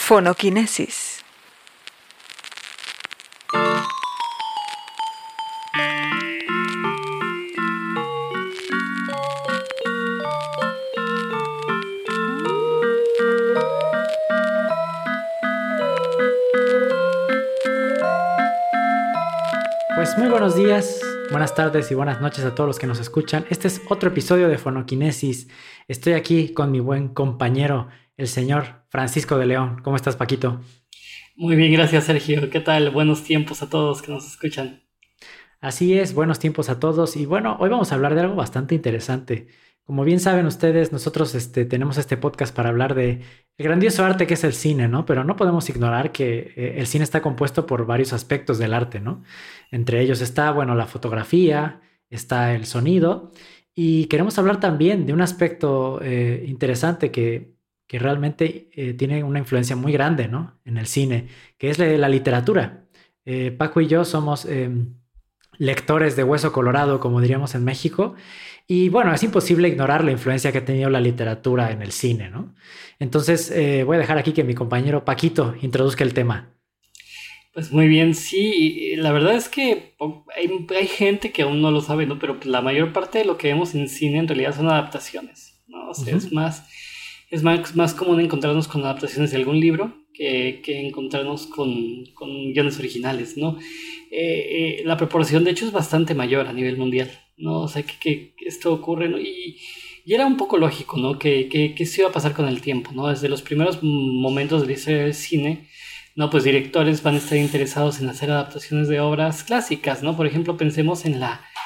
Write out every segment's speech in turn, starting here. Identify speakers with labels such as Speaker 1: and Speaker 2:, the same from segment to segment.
Speaker 1: Fonoquinesis.
Speaker 2: Pues muy buenos días, buenas tardes y buenas noches a todos los que nos escuchan. Este es otro episodio de Fonoquinesis. Estoy aquí con mi buen compañero, el señor Francisco de León. ¿Cómo estás, Paquito?
Speaker 3: Muy bien, gracias, Sergio. ¿Qué tal? Buenos tiempos a todos que nos escuchan.
Speaker 2: Así es, buenos tiempos a todos. Y bueno, hoy vamos a hablar de algo bastante interesante. Como bien saben ustedes, nosotros tenemos este podcast para hablar de el grandioso arte que es el cine, ¿no? Pero no podemos ignorar que el cine está compuesto por varios aspectos del arte, ¿no? Entre ellos está, bueno, la fotografía, está el sonido, y queremos hablar también de un aspecto interesante que realmente tiene una influencia muy grande, ¿no? En el cine, que es la literatura. Paco y yo somos lectores de hueso colorado, como diríamos en México. Y bueno, es imposible ignorar la influencia que ha tenido la literatura en el cine, ¿no? Entonces, voy a dejar aquí que mi compañero Paquito introduzca el tema.
Speaker 3: Pues muy bien, sí, la verdad es que hay gente que aún no lo sabe, ¿no? Pero pues, la mayor parte de lo que vemos en cine en realidad son adaptaciones, ¿no? O sea,
Speaker 2: Uh-huh.
Speaker 3: es más común encontrarnos con adaptaciones de algún libro que encontrarnos con guiones originales, ¿no? La proporción, de hecho, es bastante mayor a nivel mundial, ¿no? O sea, que esto ocurre, ¿no? Y era un poco lógico, ¿no? Que se iba a pasar con el tiempo, ¿no? Desde los primeros momentos de la historia del cine, ¿no? Pues directores van a estar interesados en hacer adaptaciones de obras clásicas, ¿no? Por ejemplo, pensemos en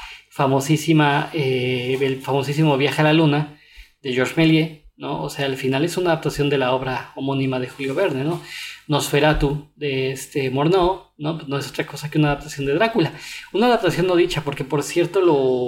Speaker 3: el famosísimo Viaje a la Luna de Georges Méliès, ¿no? O sea, al final es una adaptación de la obra homónima de Julio Verne, ¿no? Nosferatu de Murnau, ¿no? Pues no es otra cosa que una adaptación de Drácula. Una adaptación no dicha, porque por cierto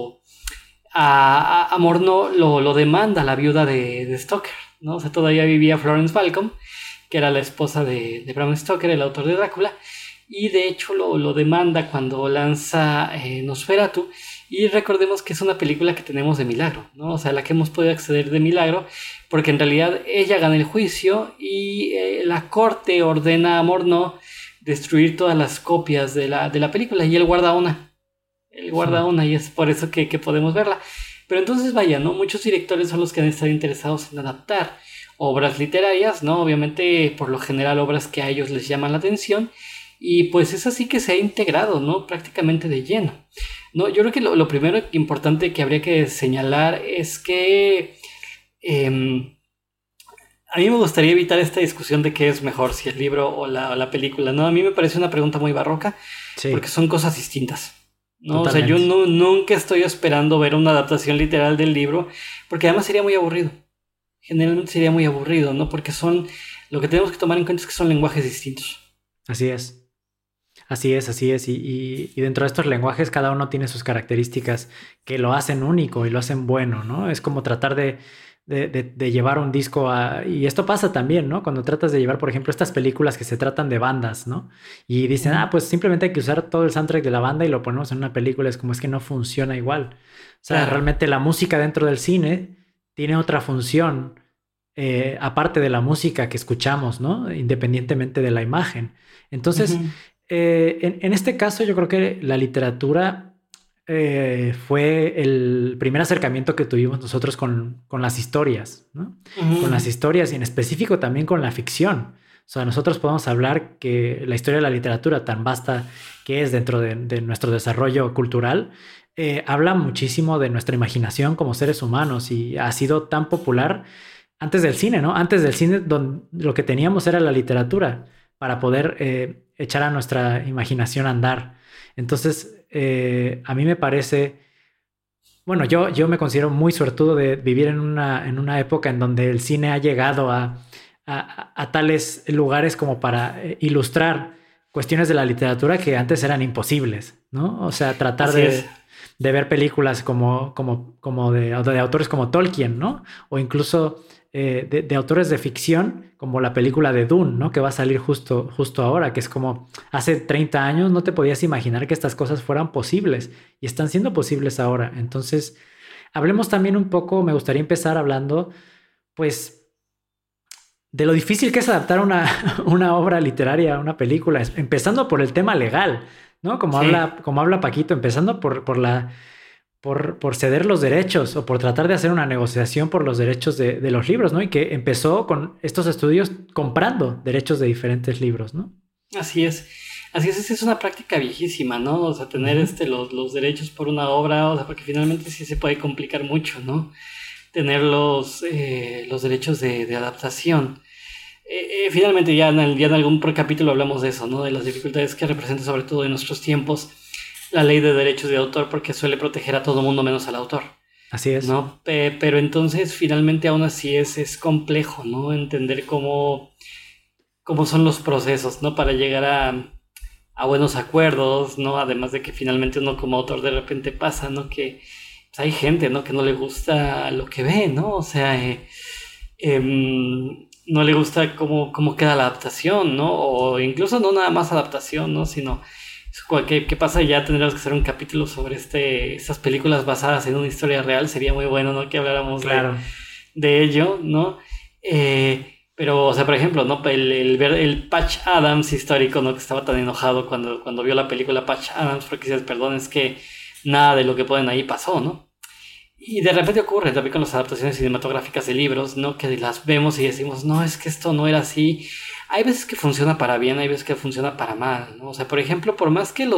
Speaker 3: a Murnau lo demanda la viuda de Stoker, ¿no? O sea, todavía vivía Florence Balcom, que era la esposa de Bram Stoker, el autor de Drácula, y de hecho lo demanda cuando lanza Nosferatu. Y recordemos que es una película que tenemos de milagro, ¿no? O sea, la que hemos podido acceder de milagro, porque en realidad ella gana el juicio y la corte ordena a Murnau destruir todas las copias de la película, y él guarda una. Él guarda una, y es por eso que podemos verla. Pero entonces, vaya, ¿no? Muchos directores son los que han estado interesados en adaptar obras literarias, ¿no? Obviamente, por lo general, obras que a ellos les llaman la atención. Y pues es así que se ha integrado, ¿no? Prácticamente de lleno. No, yo creo que lo primero importante que habría que señalar es que a mí me gustaría evitar esta discusión de qué es mejor, si el libro o la película, ¿no? A mí me parece una pregunta muy barroca, porque
Speaker 2: Sí,
Speaker 3: son cosas distintas, ¿no? O sea, yo
Speaker 2: totalmente.
Speaker 3: nunca estoy esperando ver una adaptación literal del libro, porque además sería muy aburrido. Generalmente sería muy aburrido, ¿no? Porque lo que tenemos que tomar en cuenta es que son lenguajes distintos.
Speaker 2: Así es. Así es, así es. Y dentro de estos lenguajes cada uno tiene sus características que lo hacen único y lo hacen bueno, ¿no? Es como tratar de llevar un disco a... Y esto pasa también, ¿no? Cuando tratas de llevar, por ejemplo, estas películas que se tratan de bandas, ¿no? Y dicen,
Speaker 3: Ujú.
Speaker 2: pues simplemente hay que usar todo el soundtrack de la banda y lo ponemos en una película. Es como es que no funciona igual. O sea,
Speaker 3: Claro.
Speaker 2: realmente la música dentro del cine tiene otra función, aparte de la música que escuchamos, ¿no? Independientemente de la imagen. Entonces...
Speaker 3: Ujú.
Speaker 2: en este caso, yo creo que la literatura fue el primer acercamiento que tuvimos nosotros con las historias, ¿no?
Speaker 3: Ujú.
Speaker 2: Con las
Speaker 3: Ujú.
Speaker 2: historias y en específico también con la ficción. O sea, nosotros podemos hablar que la historia de la literatura, tan vasta que es dentro de nuestro desarrollo cultural, habla muchísimo de nuestra imaginación como seres humanos y ha sido tan popular antes del cine, ¿no? Antes del cine, lo que teníamos era la literatura para poder echar a nuestra imaginación a andar. Entonces, a mí me parece, bueno, yo me considero muy suertudo de vivir en una época en donde el cine ha llegado a tales lugares como para ilustrar cuestiones de la literatura que antes eran imposibles, ¿no? O sea, tratar
Speaker 3: Así es.
Speaker 2: de ver películas como de autores como Tolkien, ¿no? O incluso de autores de ficción, como la película de Dune, ¿no? Que va a salir justo ahora, que es como hace 30 años no te podías imaginar que estas cosas fueran posibles y están siendo posibles ahora. Entonces, hablemos también un poco, me gustaría empezar hablando, pues, de lo difícil que es adaptar una obra literaria, una película, empezando por el tema legal, ¿no?
Speaker 3: Sí.
Speaker 2: Como habla Paquito, empezando por ceder los derechos o por tratar de hacer una negociación por los derechos de los libros, ¿no? Y que empezó con estos estudios comprando derechos de diferentes libros, ¿no?
Speaker 3: Así es. Así es una práctica viejísima, ¿no? O sea, tener
Speaker 2: Ujú.
Speaker 3: los derechos por una obra, o sea, porque finalmente sí se puede complicar mucho, ¿no? Tener los derechos de adaptación. Finalmente ya en algún capítulo hablamos de eso, ¿no? De las dificultades que representa sobre todo en nuestros tiempos la ley de derechos de autor porque suele proteger a todo mundo menos al autor,
Speaker 2: Así es.
Speaker 3: ¿no? Pero entonces finalmente aún así es complejo, ¿no? Entender cómo son los procesos, ¿no? Para llegar a buenos acuerdos, ¿no? Además de que finalmente uno como autor de repente pasa, ¿no? Que pues, hay gente, ¿no? Que no le gusta lo que ve, ¿no? O sea, no le gusta cómo queda la adaptación, ¿no? O incluso no nada más adaptación, ¿no? Sino ¿qué pasa? Ya tendríamos que hacer un capítulo sobre estas películas basadas en una historia real. Sería muy bueno, ¿no? Que habláramos
Speaker 2: Claro.
Speaker 3: de ello, ¿no? Pero, o sea, por ejemplo, ¿no? Ver el Patch Adams histórico, ¿no? Que estaba tan enojado cuando vio la película Patch Adams, porque dices, perdón, es que nada de lo que ponen ahí pasó, ¿no? Y de repente ocurre también con las adaptaciones cinematográficas de libros, ¿no? Que las vemos y decimos, no, es que esto no era así. Hay veces que funciona para bien, hay veces que funciona para mal, ¿no? O sea, por ejemplo, por más que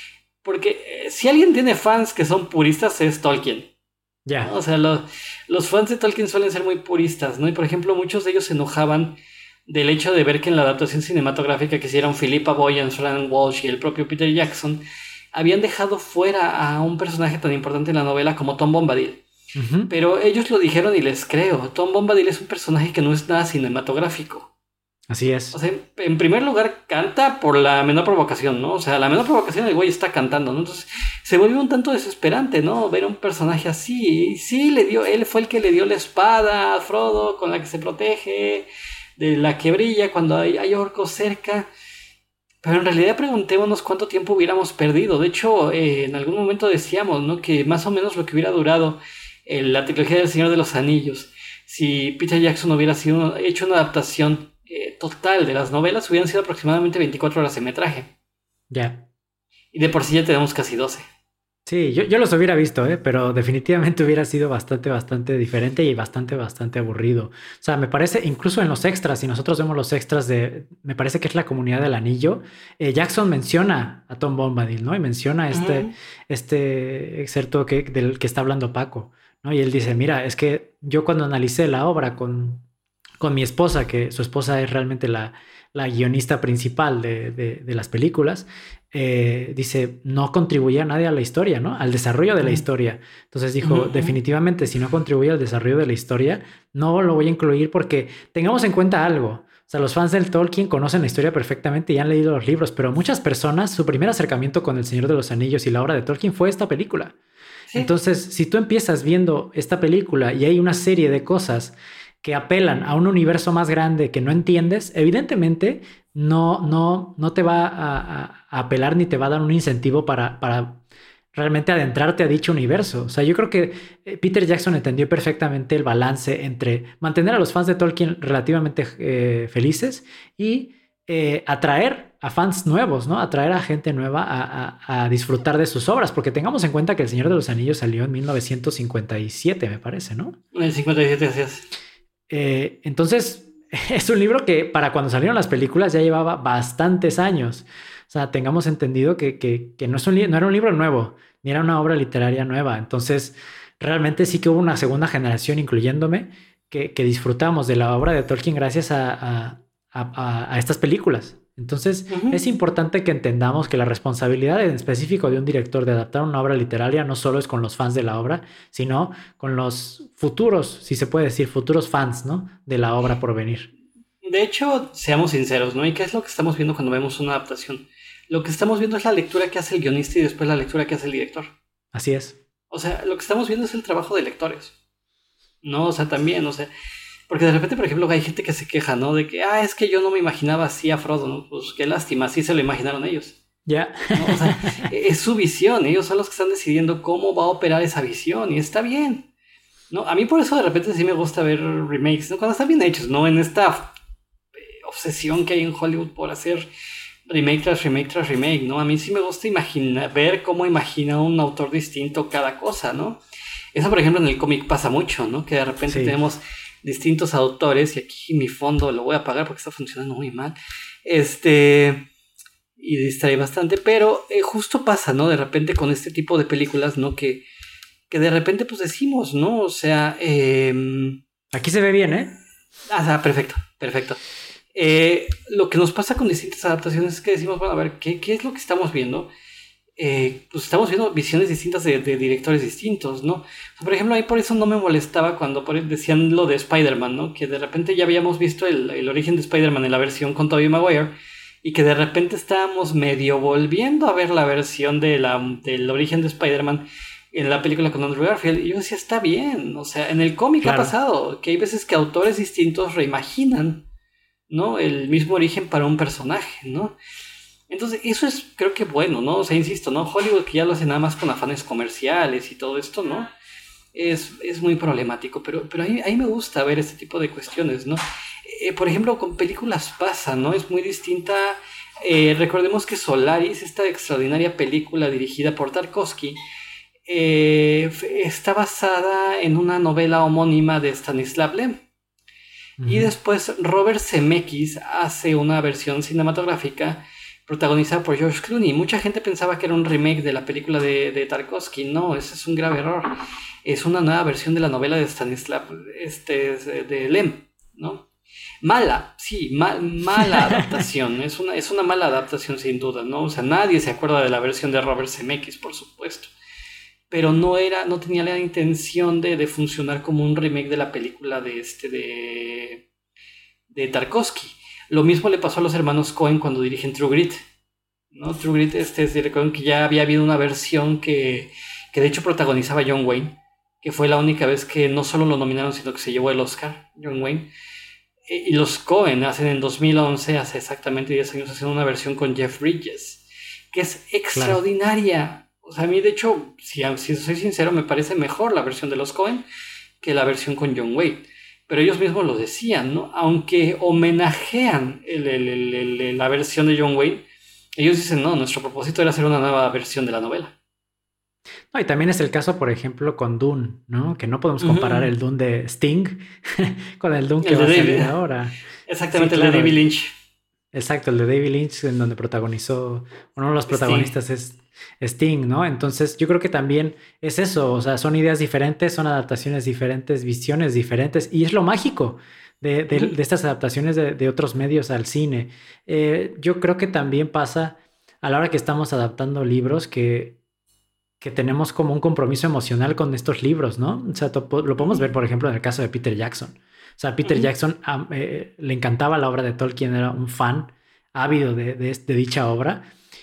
Speaker 3: porque si alguien tiene fans que son puristas es Tolkien, ¿no?
Speaker 2: Ya.
Speaker 3: O sea, los fans de Tolkien suelen ser muy puristas, ¿no? Y por ejemplo, muchos de ellos se enojaban del hecho de ver que en la adaptación cinematográfica que hicieron Philippa Boyens, Fran Walsh y el propio Peter Jackson, habían dejado fuera a un personaje tan importante en la novela como Tom Bombadil.
Speaker 2: Ujú.
Speaker 3: Pero ellos lo dijeron y les creo. Tom Bombadil es un personaje que no es nada cinematográfico.
Speaker 2: Así
Speaker 3: O
Speaker 2: es.
Speaker 3: sea, en primer lugar canta por la menor provocación, ¿no? O sea, la menor provocación el güey está cantando, ¿no? Entonces se vuelve un tanto desesperante, ¿no? Ver a un personaje así. Y sí, él fue el que le dio la espada a Frodo con la que se protege, de la que brilla cuando hay orcos cerca. Pero en realidad preguntémonos cuánto tiempo hubiéramos perdido. De hecho, en algún momento decíamos, ¿no? Que más o menos lo que hubiera durado la trilogía del Señor de los Anillos, si Peter Jackson hubiera hecho una adaptación total de las novelas, hubieran sido aproximadamente 24 horas de metraje.
Speaker 2: Ya.
Speaker 3: Y de por sí ya tenemos casi 12.
Speaker 2: Sí, yo los hubiera visto, pero definitivamente hubiera sido bastante diferente y bastante aburrido. O sea, me parece, incluso en los extras, si nosotros vemos los extras me parece que es la comunidad del anillo, Jackson menciona a Tom Bombadil, ¿no? Y menciona
Speaker 3: Ujú.
Speaker 2: este excerto del que está hablando Paco, ¿no? Y él dice, mira, es que yo cuando analicé la obra con mi esposa, que su esposa es realmente la guionista principal de las películas, dice, no contribuye a nadie a la historia, ¿no? Al desarrollo de la
Speaker 3: Ujú.
Speaker 2: historia. Entonces
Speaker 3: Ujú.
Speaker 2: dijo,
Speaker 3: Ujú.
Speaker 2: definitivamente, si no contribuye al desarrollo de la historia, no lo voy a incluir porque tengamos en cuenta algo. O sea, los fans del Tolkien conocen la historia perfectamente y han leído los libros, pero muchas personas, su primer acercamiento con El Señor de los Anillos y la obra de Tolkien fue esta película.
Speaker 3: Sí.
Speaker 2: Entonces, si tú empiezas viendo esta película y hay una serie de cosas que apelan a un universo más grande que no entiendes, evidentemente no te va a apelar ni te va a dar un incentivo para realmente adentrarte a dicho universo. O sea, yo creo que Peter Jackson entendió perfectamente el balance entre mantener a los fans de Tolkien relativamente felices y atraer a fans nuevos, ¿no? Atraer a gente nueva a disfrutar de sus obras, porque tengamos en cuenta que El Señor de los Anillos salió en 1957, me parece, ¿no?
Speaker 3: El 57 así es.
Speaker 2: Entonces, es un libro que para cuando salieron las películas ya llevaba bastantes años. O sea, tengamos entendido que no, no era un libro nuevo, ni era una obra literaria nueva. Entonces, realmente sí que hubo una segunda generación, incluyéndome, que disfrutamos de la obra de Tolkien gracias a estas películas. Entonces, es
Speaker 3: Ujú.
Speaker 2: importante que entendamos que la responsabilidad en específico de un director de adaptar una obra literaria no solo es con los fans de la obra, sino con los futuros, si se puede decir, futuros fans, ¿no? De la obra por venir.
Speaker 3: De hecho, seamos sinceros, ¿no? ¿Y qué es lo que estamos viendo cuando vemos una adaptación? Lo que estamos viendo es la lectura que hace el guionista y después la lectura que hace el director.
Speaker 2: Así es.
Speaker 3: O sea, lo que estamos viendo es el trabajo de lectores. No, o sea, también, o sea, porque de repente, por ejemplo, hay gente que se queja, ¿no? De que, es que yo no me imaginaba así a Frodo, ¿no? Pues qué lástima, así se lo imaginaron ellos,
Speaker 2: Ya.
Speaker 3: ¿no? O sea, es su visión, ellos son los que están decidiendo cómo va a operar esa visión y está bien, ¿no? A mí por eso de repente sí me gusta ver remakes, ¿no? Cuando están bien hechos, ¿no? En esta obsesión que hay en Hollywood por hacer remake tras remake tras remake, ¿no? A mí sí me gusta ver cómo imagina un autor distinto cada cosa, ¿no? Eso, por ejemplo, en el cómic pasa mucho, ¿no? Que de repente tenemos distintos autores, y aquí mi fondo lo voy a apagar porque está funcionando muy mal, y distrae bastante, pero justo pasa, ¿no? De repente con este tipo de películas, ¿no? Que de repente pues decimos, ¿no? O sea...
Speaker 2: Aquí se ve bien, ¿eh?
Speaker 3: Perfecto. Lo que nos pasa con distintas adaptaciones es que decimos, bueno, a ver, ¿qué es lo que estamos viendo? Pues estamos viendo visiones distintas de directores distintos, ¿no? O sea, por ejemplo, ahí por eso no me molestaba cuando decían lo de Spider-Man, ¿no? Que de repente ya habíamos visto el origen de Spider-Man en la versión con Tobey Maguire y que de repente estábamos medio volviendo a ver la versión del origen de Spider-Man en la película con Andrew Garfield. Y yo decía, está bien, o sea, en el cómic ha pasado que hay veces que autores distintos reimaginan, ¿no? El mismo origen para un personaje, ¿no? Entonces, eso es, creo que bueno, ¿no? O sea, insisto, ¿no? Hollywood, que ya lo hace nada más con afanes comerciales y todo esto, ¿no? Es muy problemático, pero ahí me gusta ver este tipo de cuestiones, ¿no? Por ejemplo, con películas pasa, ¿no? Es muy distinta. Recordemos que Solaris, esta extraordinaria película dirigida por Tarkovsky, está basada en una novela homónima de Stanislav Lem. Uh-huh. Y después Robert Zemeckis hace una versión cinematográfica protagonizada por George Clooney. Mucha gente pensaba que era un remake de la película de Tarkovsky. No, ese es un grave error. Es una nueva versión de la novela de Stanislav de Lem, ¿no? Mala, sí, mala adaptación. Es una mala adaptación sin duda, ¿no? O sea, nadie se acuerda de la versión de Robert Zemeckis, por supuesto. Pero no tenía la intención de funcionar como un remake de la película de Tarkovsky. Lo mismo le pasó a los hermanos Coen cuando dirigen True Grit, ¿no? True Grit, recuerden que ya había habido una versión que de hecho protagonizaba John Wayne, que fue la única vez que no solo lo nominaron, sino que se llevó el Oscar, John Wayne. Y los Coen hacen en 2011, hace exactamente 10 años, hacen una versión con Jeff Bridges, que es extraordinaria. Claro. O sea, a mí, de hecho, si soy sincero, me parece mejor la versión de los Coen que la versión con John Wayne. Pero ellos mismos lo decían, ¿no? Aunque homenajean la versión de John Wayne, ellos dicen, no, nuestro propósito era hacer una nueva versión de la novela.
Speaker 2: No, y también es el caso, por ejemplo, con Dune, ¿no? Que no podemos comparar el Dune de Sting con el Dune que va a salir ahora.
Speaker 3: Exactamente, sí, claro. El de David Lynch.
Speaker 2: Exacto, el de David Lynch, en donde protagonizó, uno de los protagonistas es Sting, ¿no? Entonces yo creo que también es eso, o sea, son ideas diferentes, son adaptaciones diferentes, visiones diferentes, y es lo mágico de estas adaptaciones de otros medios al cine. Yo creo que también pasa a la hora que estamos adaptando libros que tenemos como un compromiso emocional con estos libros, ¿no? O sea, lo podemos ver, por ejemplo, en el caso de Peter Jackson. O sea, Peter Jackson le encantaba la obra de Tolkien, era un fan ávido de dicha obra.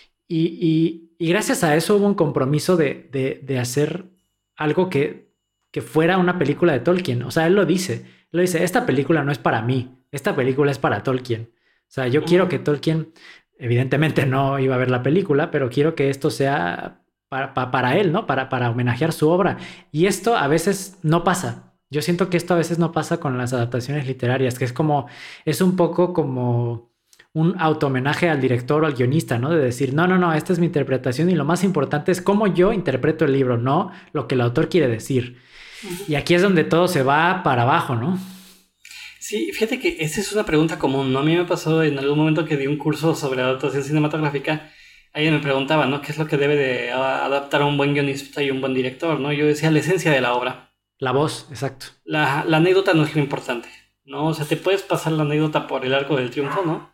Speaker 2: Y gracias a eso hubo un compromiso de hacer algo que fuera una película de Tolkien. O sea, él lo dice, esta película no es para mí, esta película es para Tolkien. O sea, yo quiero que Tolkien, evidentemente no iba a ver la película, pero quiero que esto sea para él, ¿no? Para homenajear su obra. Y esto a veces no pasa. Yo siento que esto a veces no pasa con las adaptaciones literarias, que es un poco como un auto-homenaje al director o al guionista, ¿no? De decir, no, esta es mi interpretación y lo más importante es cómo yo interpreto el libro, no lo que el autor quiere decir. Y aquí es donde todo se va para abajo, ¿no?
Speaker 3: Sí, fíjate que esa es una pregunta común, ¿no? A mí me pasó en algún momento que di un curso sobre adaptación cinematográfica. Alguien me preguntaba, ¿no? ¿Qué es lo que debe de adaptar a un buen guionista y un buen director, ¿no? Yo decía la esencia de la obra.
Speaker 2: La voz, exacto.
Speaker 3: La anécdota no es lo importante, ¿no? O sea, te puedes pasar la anécdota por el arco del triunfo, ¿no?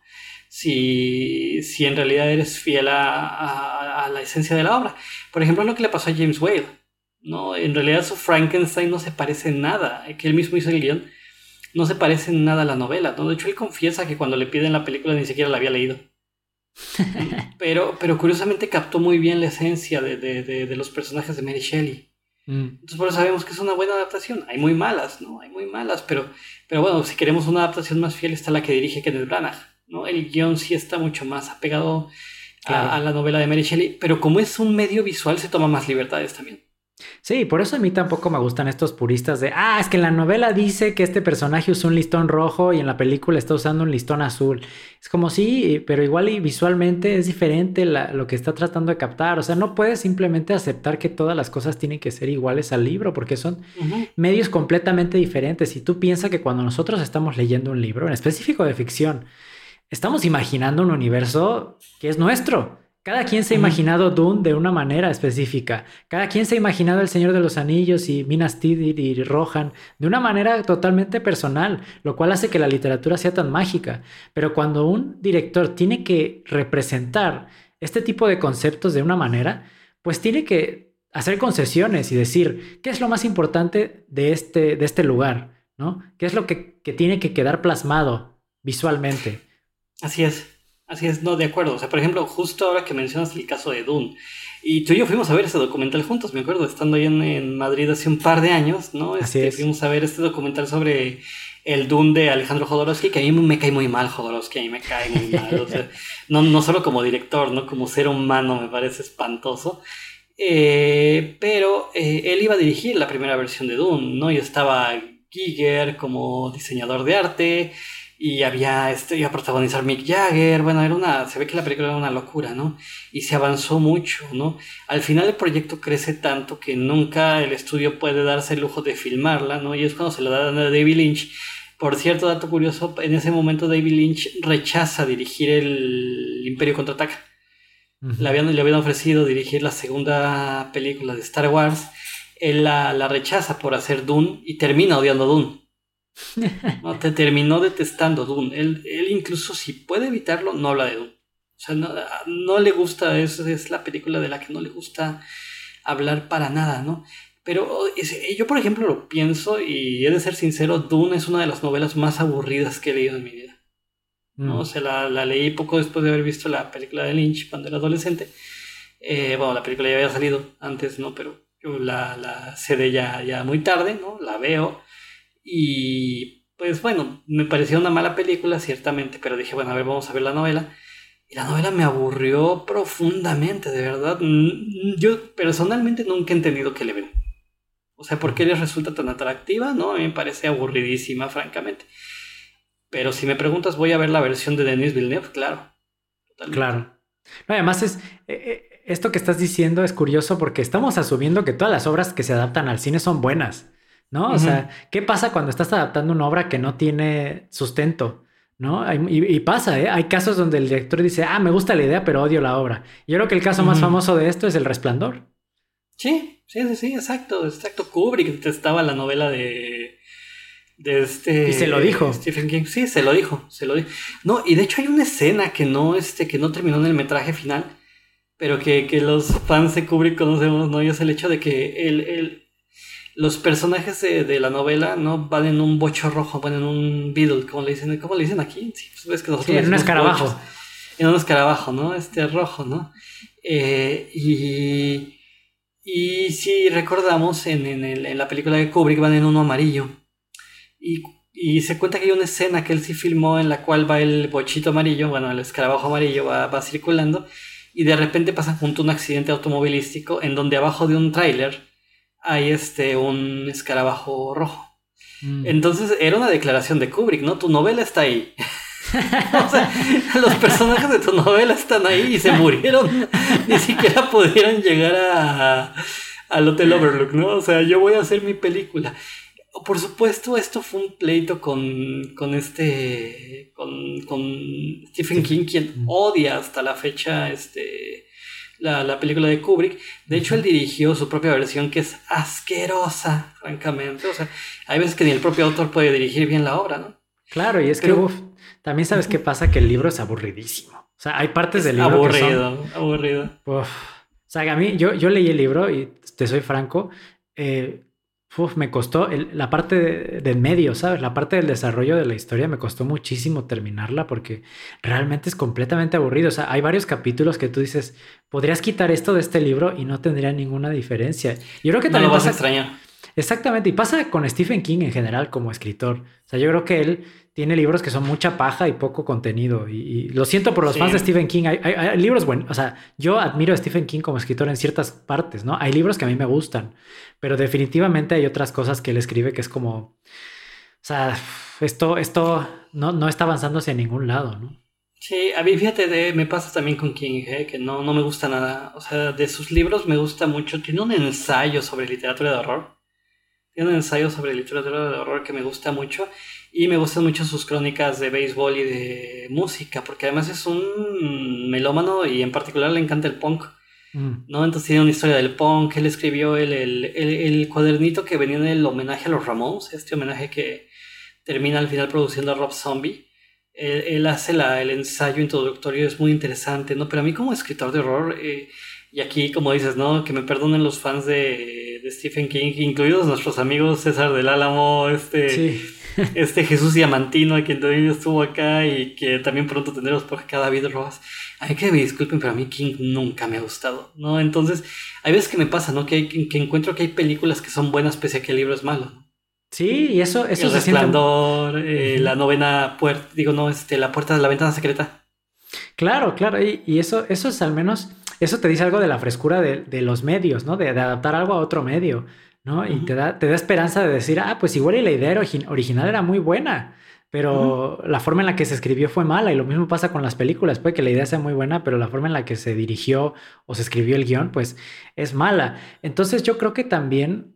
Speaker 3: Si en realidad eres fiel a la esencia de la obra. Por ejemplo, lo que le pasó a James Whale, ¿no? En realidad su Frankenstein no se parece en nada, que él mismo hizo el guión, no se parece en nada a la novela, ¿no? De hecho, él confiesa que cuando le piden la película ni siquiera la había leído. Pero curiosamente captó muy bien la esencia de los personajes de Mary Shelley. Entonces por eso sabemos que es una buena adaptación. Hay muy malas, ¿no? Hay muy malas, pero bueno, si queremos una adaptación más fiel está la que dirige Kenneth Branagh, ¿no? El guión sí está mucho más apegado a la novela de Mary Shelley, pero como es un medio visual se toma más libertades también.
Speaker 2: Sí, por eso a mí tampoco me gustan estos puristas de, es que en la novela dice que este personaje usó un listón rojo y en la película está usando un listón azul. Es como sí, pero igual y visualmente es diferente lo que está tratando de captar. O sea, no puedes simplemente aceptar que todas las cosas tienen que ser iguales al libro porque son
Speaker 3: Ujú.
Speaker 2: medios completamente diferentes. Y tú piensas que cuando nosotros estamos leyendo un libro, en específico de ficción, estamos imaginando un universo que es nuestro. Cada quien se ha
Speaker 3: Ujú.
Speaker 2: imaginado Dune de una manera específica. Cada quien se ha imaginado El Señor de los Anillos y Minas Tirith y Rohan de una manera totalmente personal, lo cual hace que la literatura sea tan mágica. Pero cuando un director tiene que representar este tipo de conceptos de una manera, pues tiene que hacer concesiones y decir qué es lo más importante de este lugar, ¿no? ¿Qué es lo que tiene que quedar plasmado visualmente?
Speaker 3: Así es, así es, no, de acuerdo. O sea, por ejemplo, justo ahora que mencionas el caso de Dune, y tú y yo fuimos a ver ese documental juntos, me acuerdo, estando ahí en Madrid hace un par de años, ¿no?
Speaker 2: Así es.
Speaker 3: Fuimos a ver este documental sobre el Dune de Alejandro Jodorowsky, que a mí me cae muy mal Jodorowsky, a mí me cae muy mal, o sea, no solo como director, ¿no? Como ser humano me parece espantoso. Pero él iba a dirigir la primera versión de Dune, ¿no? Y estaba Giger como diseñador de arte, y iba a protagonizar Mick Jagger. Bueno, se ve que la película era una locura, ¿no? Y se avanzó mucho, ¿no? Al final el proyecto crece tanto que nunca el estudio puede darse el lujo de filmarla, ¿no? Y es cuando se lo dan a David Lynch. Por cierto, dato curioso, en ese momento David Lynch rechaza dirigir el Imperio Contraataca.
Speaker 2: Ujú.
Speaker 3: Le habían ofrecido dirigir la segunda película de Star Wars. Él la rechaza por hacer Dune y termina odiando Dune. No, te terminó detestando Dune. Él incluso si puede evitarlo, no habla de Dune. O sea, no le gusta, es la película de la que no le gusta hablar para nada, ¿no? Pero yo, por ejemplo, lo pienso y he de ser sincero, Dune es una de las novelas más aburridas que he leído en mi vida, ¿no? O
Speaker 2: Mm.
Speaker 3: sea, la leí poco después de haber visto la película de Lynch cuando era adolescente. Bueno, la película ya había salido antes, ¿no? Pero yo la sé de ya muy tarde, ¿no? La veo y pues bueno, me pareció una mala película, ciertamente, pero dije, bueno, a ver, vamos a ver la novela. Y la novela me aburrió profundamente, de verdad. Yo personalmente nunca he entendido qué le ven. O sea, ¿por qué les resulta tan atractiva? No, a mí me parece aburridísima, francamente. Pero si me preguntas, ¿voy a ver la versión de Denis Villeneuve? Claro, totalmente.
Speaker 2: Claro. No, además esto que estás diciendo es curioso porque estamos asumiendo que todas las obras que se adaptan al cine son buenas, ¿no? O
Speaker 3: Ujú,
Speaker 2: sea, ¿qué pasa cuando estás adaptando una obra que no tiene sustento? ¿No? Y pasa, ¿eh? Hay casos donde el director dice, me gusta la idea, pero odio la obra. Yo creo que el caso más
Speaker 3: ujú.
Speaker 2: famoso de esto es El Resplandor.
Speaker 3: Sí, exacto, exacto. Kubrick detestaba la novela de
Speaker 2: Y se lo dijo.
Speaker 3: Stephen King. Sí, se lo dijo, se lo dijo. No, y de hecho hay una escena que no terminó en el metraje final, pero que los fans de Kubrick conocemos, ¿no? Y es el hecho de que los personajes de la novela no van en un bocho rojo, van en un beetle, ¿cómo le dicen aquí? Sí, pues ves que
Speaker 2: Sí,
Speaker 3: nosotros le
Speaker 2: en un
Speaker 3: decimos bochos,
Speaker 2: escarabajo.
Speaker 3: en un escarabajo, ¿no? Rojo, ¿no? Eh, y, y si recordamos, en la película de Kubrick van en uno amarillo. Y, y se cuenta que hay una escena que él sí filmó en la cual va el bochito amarillo, bueno, el escarabajo amarillo va circulando, y de repente pasa junto a un accidente automovilístico en donde abajo de un tráiler hay un escarabajo rojo.
Speaker 2: Mm.
Speaker 3: Entonces era una declaración de Kubrick, ¿no? Tu novela está ahí. O sea, los personajes de tu novela están ahí y se murieron. Ni siquiera pudieron llegar al Hotel Overlook, ¿no? O sea, yo voy a hacer mi película. Por supuesto, esto fue un pleito con Stephen
Speaker 2: Sí.
Speaker 3: King, quien
Speaker 2: Mm.
Speaker 3: odia hasta la fecha la película de Kubrick. De hecho, él
Speaker 2: Ujú.
Speaker 3: dirigió su propia versión, que es asquerosa, francamente. O sea, hay veces que ni el propio autor puede dirigir bien la obra, ¿no?
Speaker 2: Claro, y es que,
Speaker 3: Pero
Speaker 2: también sabes qué pasa, que el libro es aburridísimo. O sea, hay partes
Speaker 3: es
Speaker 2: del libro que son,
Speaker 3: aburrido, aburrido.
Speaker 2: uf. O sea, a mí, yo leí el libro y te soy franco, eh, me costó la parte del medio, ¿sabes? La parte del desarrollo de la historia me costó muchísimo terminarla porque realmente es completamente aburrido. O sea, hay varios capítulos que tú dices, podrías quitar esto de este libro y no tendría ninguna diferencia. Yo creo que
Speaker 3: No lo
Speaker 2: también
Speaker 3: vas a
Speaker 2: pasa.
Speaker 3: extrañar.
Speaker 2: Exactamente, y pasa con Stephen King en general como escritor. O sea, yo creo que él tiene libros que son mucha paja y poco contenido. Y lo siento por los fans de
Speaker 3: Sí.
Speaker 2: Stephen King. Hay libros buenos. O sea, yo admiro a Stephen King como escritor en ciertas partes, ¿no? Hay libros que a mí me gustan, pero definitivamente hay otras cosas que él escribe que es como, o sea, esto no está avanzando hacia ningún lado, ¿no?
Speaker 3: Sí, a mí fíjate, me pasa también con King, que no me gusta nada. O sea, de sus libros me gusta mucho. Tiene un ensayo sobre literatura de horror. Tiene un ensayo sobre literatura de horror que me gusta mucho. Y me gustan mucho sus crónicas de béisbol y de música, porque además es un melómano y en particular le encanta el punk.
Speaker 2: Mm,
Speaker 3: ¿No? Entonces tiene una historia del punk. Él escribió el cuadernito que venía en el homenaje a los Ramones, este homenaje que termina al final produciendo a Rob Zombie. Él hace el ensayo introductorio, es muy interesante, ¿no? Pero a mí como escritor de horror, y aquí como dices, ¿no? Que me perdonen los fans de Stephen King, incluidos nuestros amigos César del Álamo,
Speaker 2: sí.
Speaker 3: este Jesús Diamantino, quien también estuvo acá y que también pronto tendremos por acá David Rojas. A mí que me disculpen, pero a mí King nunca me ha gustado, ¿no? Entonces, hay veces que me pasa, ¿no? Que encuentro que hay películas que son buenas pese a que el libro es malo, ¿no?
Speaker 2: Sí, y eso
Speaker 3: El
Speaker 2: se siente.
Speaker 3: Resplandor,
Speaker 2: Ujú.
Speaker 3: la novena puerta, digo, no, la puerta de la ventana secreta.
Speaker 2: Claro, claro, y eso es al menos, eso te dice algo de la frescura de los medios, ¿no? De adaptar algo a otro medio, ¿no? Y
Speaker 3: Ujú,
Speaker 2: te da esperanza de decir, ah, pues igual y la idea original era muy buena,
Speaker 3: ujú.
Speaker 2: pero la forma en la que se escribió fue mala, y lo mismo pasa con las películas, puede que la idea sea muy buena, pero la forma en la que se dirigió o se escribió el guión, pues es mala. Entonces yo creo que también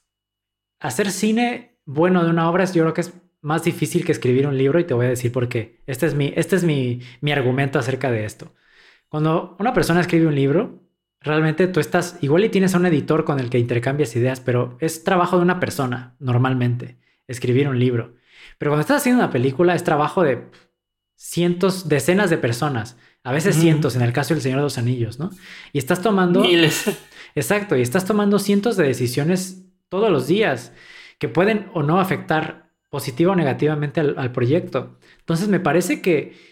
Speaker 2: hacer cine bueno de una obra yo creo que es más difícil que escribir un libro y te voy a decir por qué. Este es mi argumento acerca de esto. Cuando una persona escribe un libro, realmente tú estás, igual y tienes a un editor con el que intercambias ideas, pero es trabajo de una persona, normalmente, escribir un libro. Pero cuando estás haciendo una película, es trabajo de cientos, decenas de personas, a veces
Speaker 3: Ujú.
Speaker 2: cientos, en el caso del Señor de los Anillos, ¿no? Y estás tomando,
Speaker 3: Miles.
Speaker 2: exacto, y estás tomando cientos de decisiones todos los días que pueden o no afectar positiva o negativamente al proyecto. Entonces me parece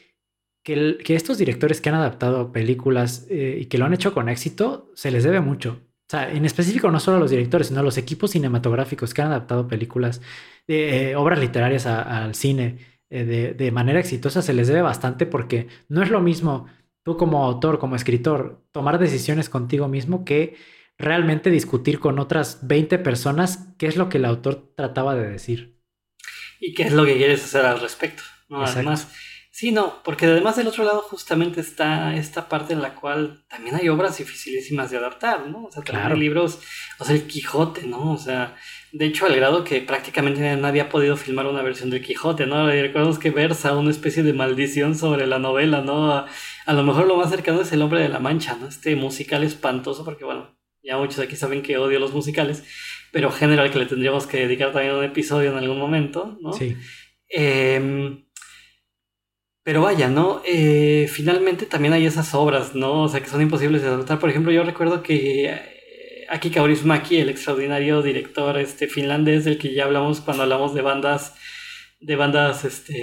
Speaker 2: que estos directores que han adaptado películas y que lo han hecho con éxito, se les debe mucho. O sea, en específico no solo a los directores, sino a los equipos cinematográficos que han adaptado películas, obras literarias al cine de manera exitosa, se les debe bastante porque no es lo mismo tú como autor, como escritor, tomar decisiones contigo mismo que realmente discutir con otras 20 personas qué es lo que el autor trataba de decir.
Speaker 3: ¿Y qué es lo que quieres hacer al respecto? ¿No?
Speaker 2: Exacto.
Speaker 3: Además, sí, no, porque además del otro lado justamente está esta parte en la cual también hay obras dificilísimas de adaptar, ¿no? O sea, también hay
Speaker 2: Claro.
Speaker 3: libros, o sea, el Quijote, ¿no? O sea, de hecho, al grado que prácticamente nadie ha podido filmar una versión del Quijote, ¿no? Y recordemos que versa una especie de maldición sobre la novela, ¿no? A lo mejor lo más cercano es El Hombre de la Mancha, ¿no? Este musical espantoso, porque bueno, ya muchos aquí saben que odio los musicales, pero género al que le tendríamos que dedicar también un episodio en algún momento, ¿no?
Speaker 2: Sí.
Speaker 3: Eh, pero vaya, ¿no? Finalmente también hay esas obras, ¿no? O sea, que son imposibles de adaptar. Por ejemplo, yo recuerdo que Aki Kaurismäki, el extraordinario director finlandés del que ya hablamos cuando hablamos de bandas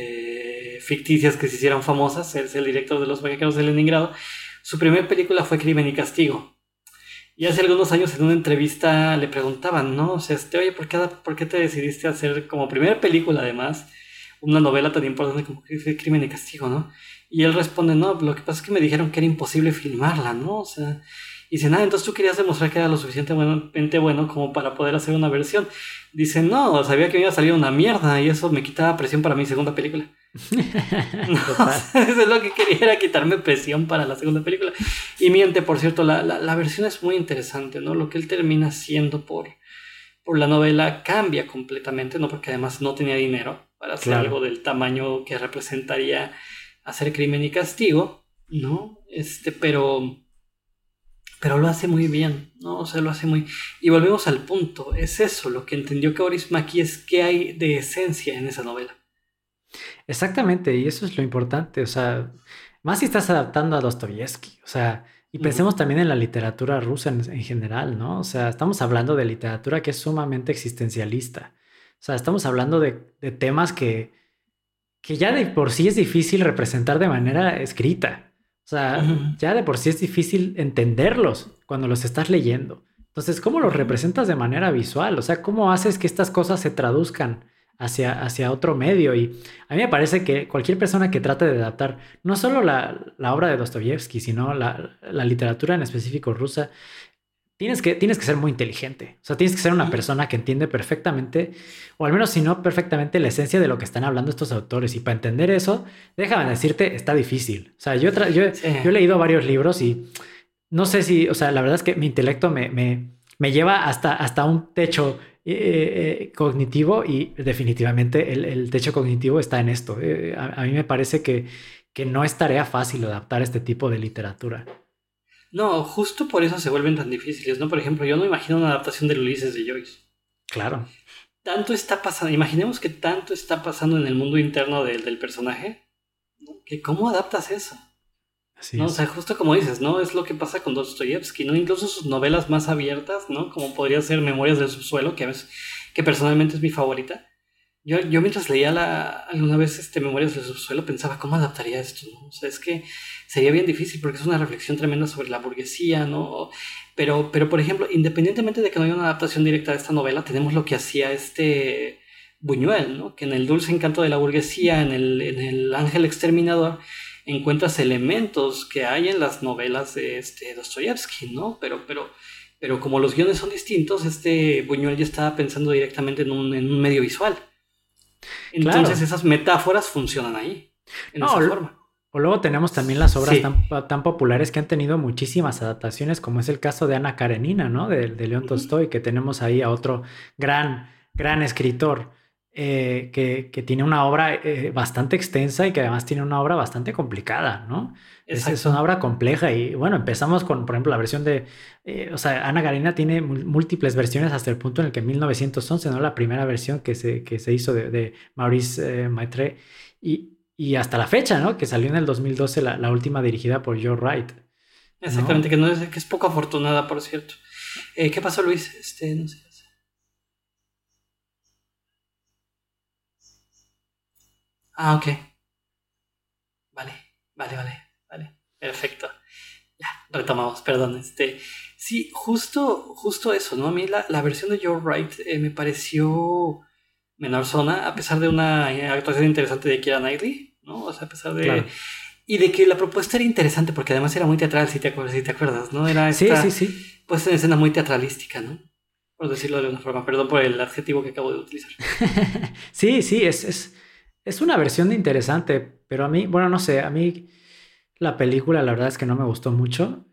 Speaker 3: ficticias que se hicieron famosas, es el director de Los Vaqueros de Leningrado, su primera película fue Crimen y Castigo. Y hace algunos años en una entrevista le preguntaban, ¿no? O sea, oye, ¿por qué te decidiste hacer como primera película además una novela tan importante como Crimen y Castigo, ¿no? Y él responde, no, lo que pasa es que me dijeron que era imposible filmarla, ¿no? O sea, y dice, nada, entonces tú querías demostrar que era lo suficientemente bueno como para poder hacer una versión. Dice, no, sabía que me iba a salir una mierda y eso me quitaba presión para mi segunda película. No,
Speaker 2: Total.
Speaker 3: eso es lo que quería, era quitarme presión para la segunda película. Y miente, por cierto, la versión es muy interesante, ¿no? Lo que él termina haciendo por la novela cambia completamente, ¿no? Porque además no tenía dinero para hacer
Speaker 2: Claro.
Speaker 3: algo del tamaño que representaría hacer Crimen y Castigo, ¿no? Pero lo hace muy bien, ¿no? O sea, lo hace muy... Y volvemos al punto, es eso, lo que entendió Kaurismäki es qué hay de esencia en esa novela.
Speaker 2: Exactamente, y eso es lo importante, o sea, más si estás adaptando a Dostoyevsky, o sea, y
Speaker 3: Ujú.
Speaker 2: pensemos también en la literatura rusa en general, ¿no? O sea, estamos hablando de literatura que es sumamente existencialista, o sea, estamos hablando de temas que ya de por sí es difícil representar de manera escrita, o sea,
Speaker 3: Ujú.
Speaker 2: ya de por sí es difícil entenderlos cuando los estás leyendo. Entonces, ¿cómo los representas de manera visual? O sea, ¿cómo haces que estas cosas se traduzcan hacia otro medio? Y a mí me parece que cualquier persona que trate de adaptar no solo la obra de Dostoyevsky, sino la literatura en específico rusa, tienes que ser muy inteligente. O sea, tienes que ser una
Speaker 3: Y,
Speaker 2: persona que entiende perfectamente, o al menos si no perfectamente, la esencia de lo que están hablando estos autores. Y para entender eso, déjame decirte, está difícil. O sea,
Speaker 3: sí.
Speaker 2: yo he leído varios libros y no sé si, o sea, la verdad es que mi intelecto me lleva hasta un techo cognitivo y definitivamente el techo cognitivo está en esto. A mí me parece que no es tarea fácil adaptar este tipo de literatura.
Speaker 3: No, justo por eso se vuelven tan difíciles, ¿no? Por ejemplo, yo no imagino una adaptación del Ulises de Joyce.
Speaker 2: Claro,
Speaker 3: Tanto está pasando, imaginemos que tanto está pasando en el mundo interno del personaje, ¿no? Que ¿cómo adaptas eso?
Speaker 2: así
Speaker 3: ¿No? O sea,
Speaker 2: es.
Speaker 3: justo como dices, ¿no? Es lo que pasa con Dostoyevsky, ¿no? Incluso sus novelas más abiertas, ¿no? Como podría ser Memorias del Subsuelo, que personalmente es mi favorita. Yo mientras leía alguna vez Memorias del Subsuelo pensaba, ¿cómo adaptaría esto? ¿No? O sea, es que sería bien difícil porque es una reflexión tremenda sobre la burguesía, ¿no? Pero por ejemplo, independientemente de que no haya una adaptación directa de esta novela, tenemos lo que hacía Buñuel, ¿no? Que en el dulce encanto de la burguesía, en el Ángel Exterminador, encuentras elementos que hay en las novelas de Dostoyevsky, ¿no? Pero como los guiones son distintos, Buñuel ya estaba pensando directamente en un medio visual. Entonces
Speaker 2: Claro.
Speaker 3: esas metáforas funcionan ahí, en
Speaker 2: No,
Speaker 3: esa forma.
Speaker 2: o luego tenemos también las obras
Speaker 3: Sí.
Speaker 2: tan populares que han tenido muchísimas adaptaciones, como es el caso de Ana Karenina, ¿no? De León
Speaker 3: Ujú.
Speaker 2: Tolstoy, que tenemos ahí a otro gran escritor que tiene una obra bastante extensa y que además tiene una obra bastante complicada, ¿no? Es
Speaker 3: Exacto.
Speaker 2: una obra compleja y bueno, empezamos con, por ejemplo, la versión o sea, Ana Karenina tiene múltiples versiones hasta el punto en el que en 1911, ¿no? La primera versión que se hizo de Maurice Maitre. Y hasta la fecha, ¿no? Que salió en el 2012 la última dirigida por Joe Wright,
Speaker 3: Exactamente,
Speaker 2: ¿no?
Speaker 3: que es poco afortunada, por cierto. ¿Qué pasó, Luis? No sé. Ah, ok. Vale, vale. Perfecto. Ya, retomamos, perdón. Sí, justo eso, ¿no? A mí la versión de Joe Wright me pareció menor zona, a pesar de una actuación interesante de Keira Knightley, ¿no? O sea, a pesar de...
Speaker 2: Claro.
Speaker 3: Y de que la propuesta era interesante, porque además era muy teatral, si te acuerdas, ¿no? Era
Speaker 2: Sí, sí,
Speaker 3: esta,
Speaker 2: sí.
Speaker 3: pues, en escena muy teatralística, ¿no? Por decirlo de alguna forma. Perdón por el adjetivo que acabo de utilizar.
Speaker 2: Sí, sí, es una versión interesante, pero a mí, bueno, no sé, a mí la película la verdad es que no me gustó mucho.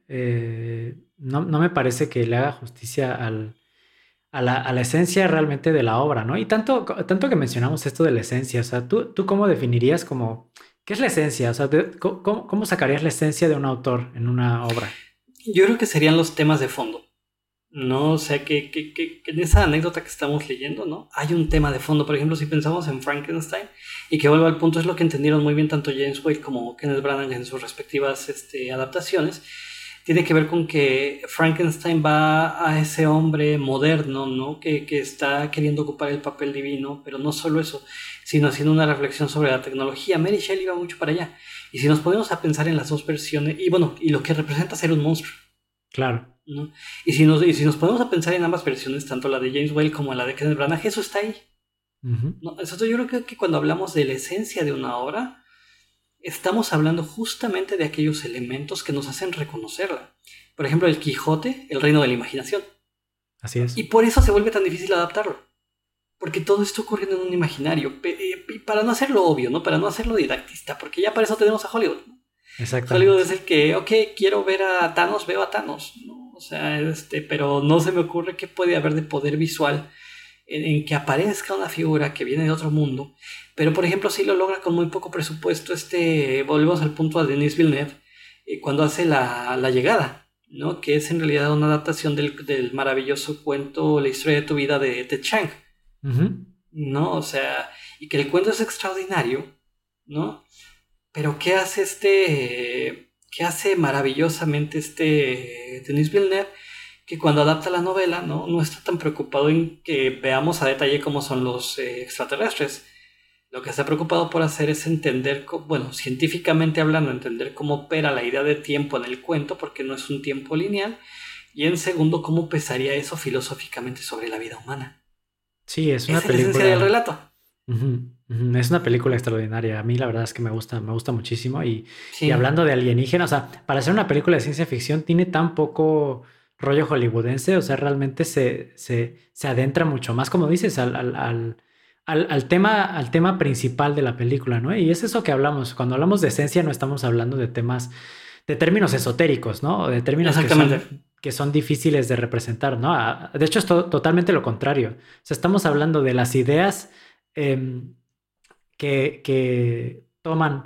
Speaker 2: No me parece que le haga justicia a la esencia realmente de la obra, ¿no? Y tanto que mencionamos esto de la esencia, o sea, ¿tú cómo definirías como, qué es la esencia? O sea, ¿cómo sacarías la esencia de un autor en una obra?
Speaker 3: Yo creo que serían los temas de fondo, ¿no? O sea, que en esa anécdota que estamos leyendo, ¿no? Hay un tema de fondo. Por ejemplo, si pensamos en Frankenstein, y que vuelvo al punto, es lo que entendieron muy bien tanto James Whale como Kenneth Branagh en sus respectivas adaptaciones, tiene que ver con que Frankenstein va a ese hombre moderno, ¿no? Que está queriendo ocupar el papel divino, pero no solo eso, sino haciendo una reflexión sobre la tecnología. Mary Shelley va mucho para allá. Y si nos ponemos a pensar en las dos versiones, y bueno, y lo que representa ser un monstruo,
Speaker 2: Claro.
Speaker 3: ¿no? Y si nos ponemos a pensar en ambas versiones, tanto la de James Whale como la de Kenneth Branagh, eso está ahí,
Speaker 2: Ujú.
Speaker 3: ¿no? Entonces yo creo que cuando hablamos de la esencia de una obra, estamos hablando justamente de aquellos elementos que nos hacen reconocerla. Por ejemplo, el Quijote, el reino de la imaginación.
Speaker 2: Así
Speaker 3: Y
Speaker 2: es.
Speaker 3: por eso se vuelve tan difícil adaptarlo. Porque todo está ocurriendo en un imaginario. Y para no hacerlo obvio, ¿no? Para no hacerlo didactista. Porque ya para eso tenemos a Hollywood, ¿no? Hollywood
Speaker 2: Exactamente.
Speaker 3: es el que, ok, quiero ver a Thanos, veo a Thanos, ¿no? O sea, pero no se me ocurre qué puede haber de poder visual en que aparezca una figura que viene de otro mundo. Pero, por ejemplo, sí lo logra con muy poco presupuesto. Volvemos al punto a Denis Villeneuve, cuando hace la llegada, ¿no? Que es en realidad una adaptación del maravilloso cuento La historia de tu vida de Ted Chiang,
Speaker 2: Ujú.
Speaker 3: ¿no? O sea, y que el cuento es extraordinario, ¿no? Pero ¿qué hace maravillosamente Denis Villeneuve? Que cuando adapta la novela, no está tan preocupado en que veamos a detalle cómo son los extraterrestres. Lo que está preocupado por hacer es entender, bueno, científicamente hablando, entender cómo opera la idea de tiempo en el cuento, porque no es un tiempo lineal, Y en segundo, cómo pesaría eso filosóficamente sobre la vida humana.
Speaker 2: Sí, es una
Speaker 3: Esa es la esencia del
Speaker 2: película.
Speaker 3: relato.
Speaker 2: Ujú, ujú. Es una película extraordinaria. A mí la verdad es que me gusta muchísimo. Y
Speaker 3: Sí,
Speaker 2: hablando de alienígenas, o sea, para ser una película de ciencia ficción tiene tan poco rollo hollywoodense, o sea, realmente se adentra mucho más, como dices, al tema principal de la película, ¿no? Y es eso que hablamos. Cuando hablamos de esencia no estamos hablando de temas, de términos esotéricos, ¿no? O de términos
Speaker 3: exactamente.
Speaker 2: que son difíciles de representar, ¿no? De hecho, es totalmente lo contrario. O sea, estamos hablando de las ideas em, que toman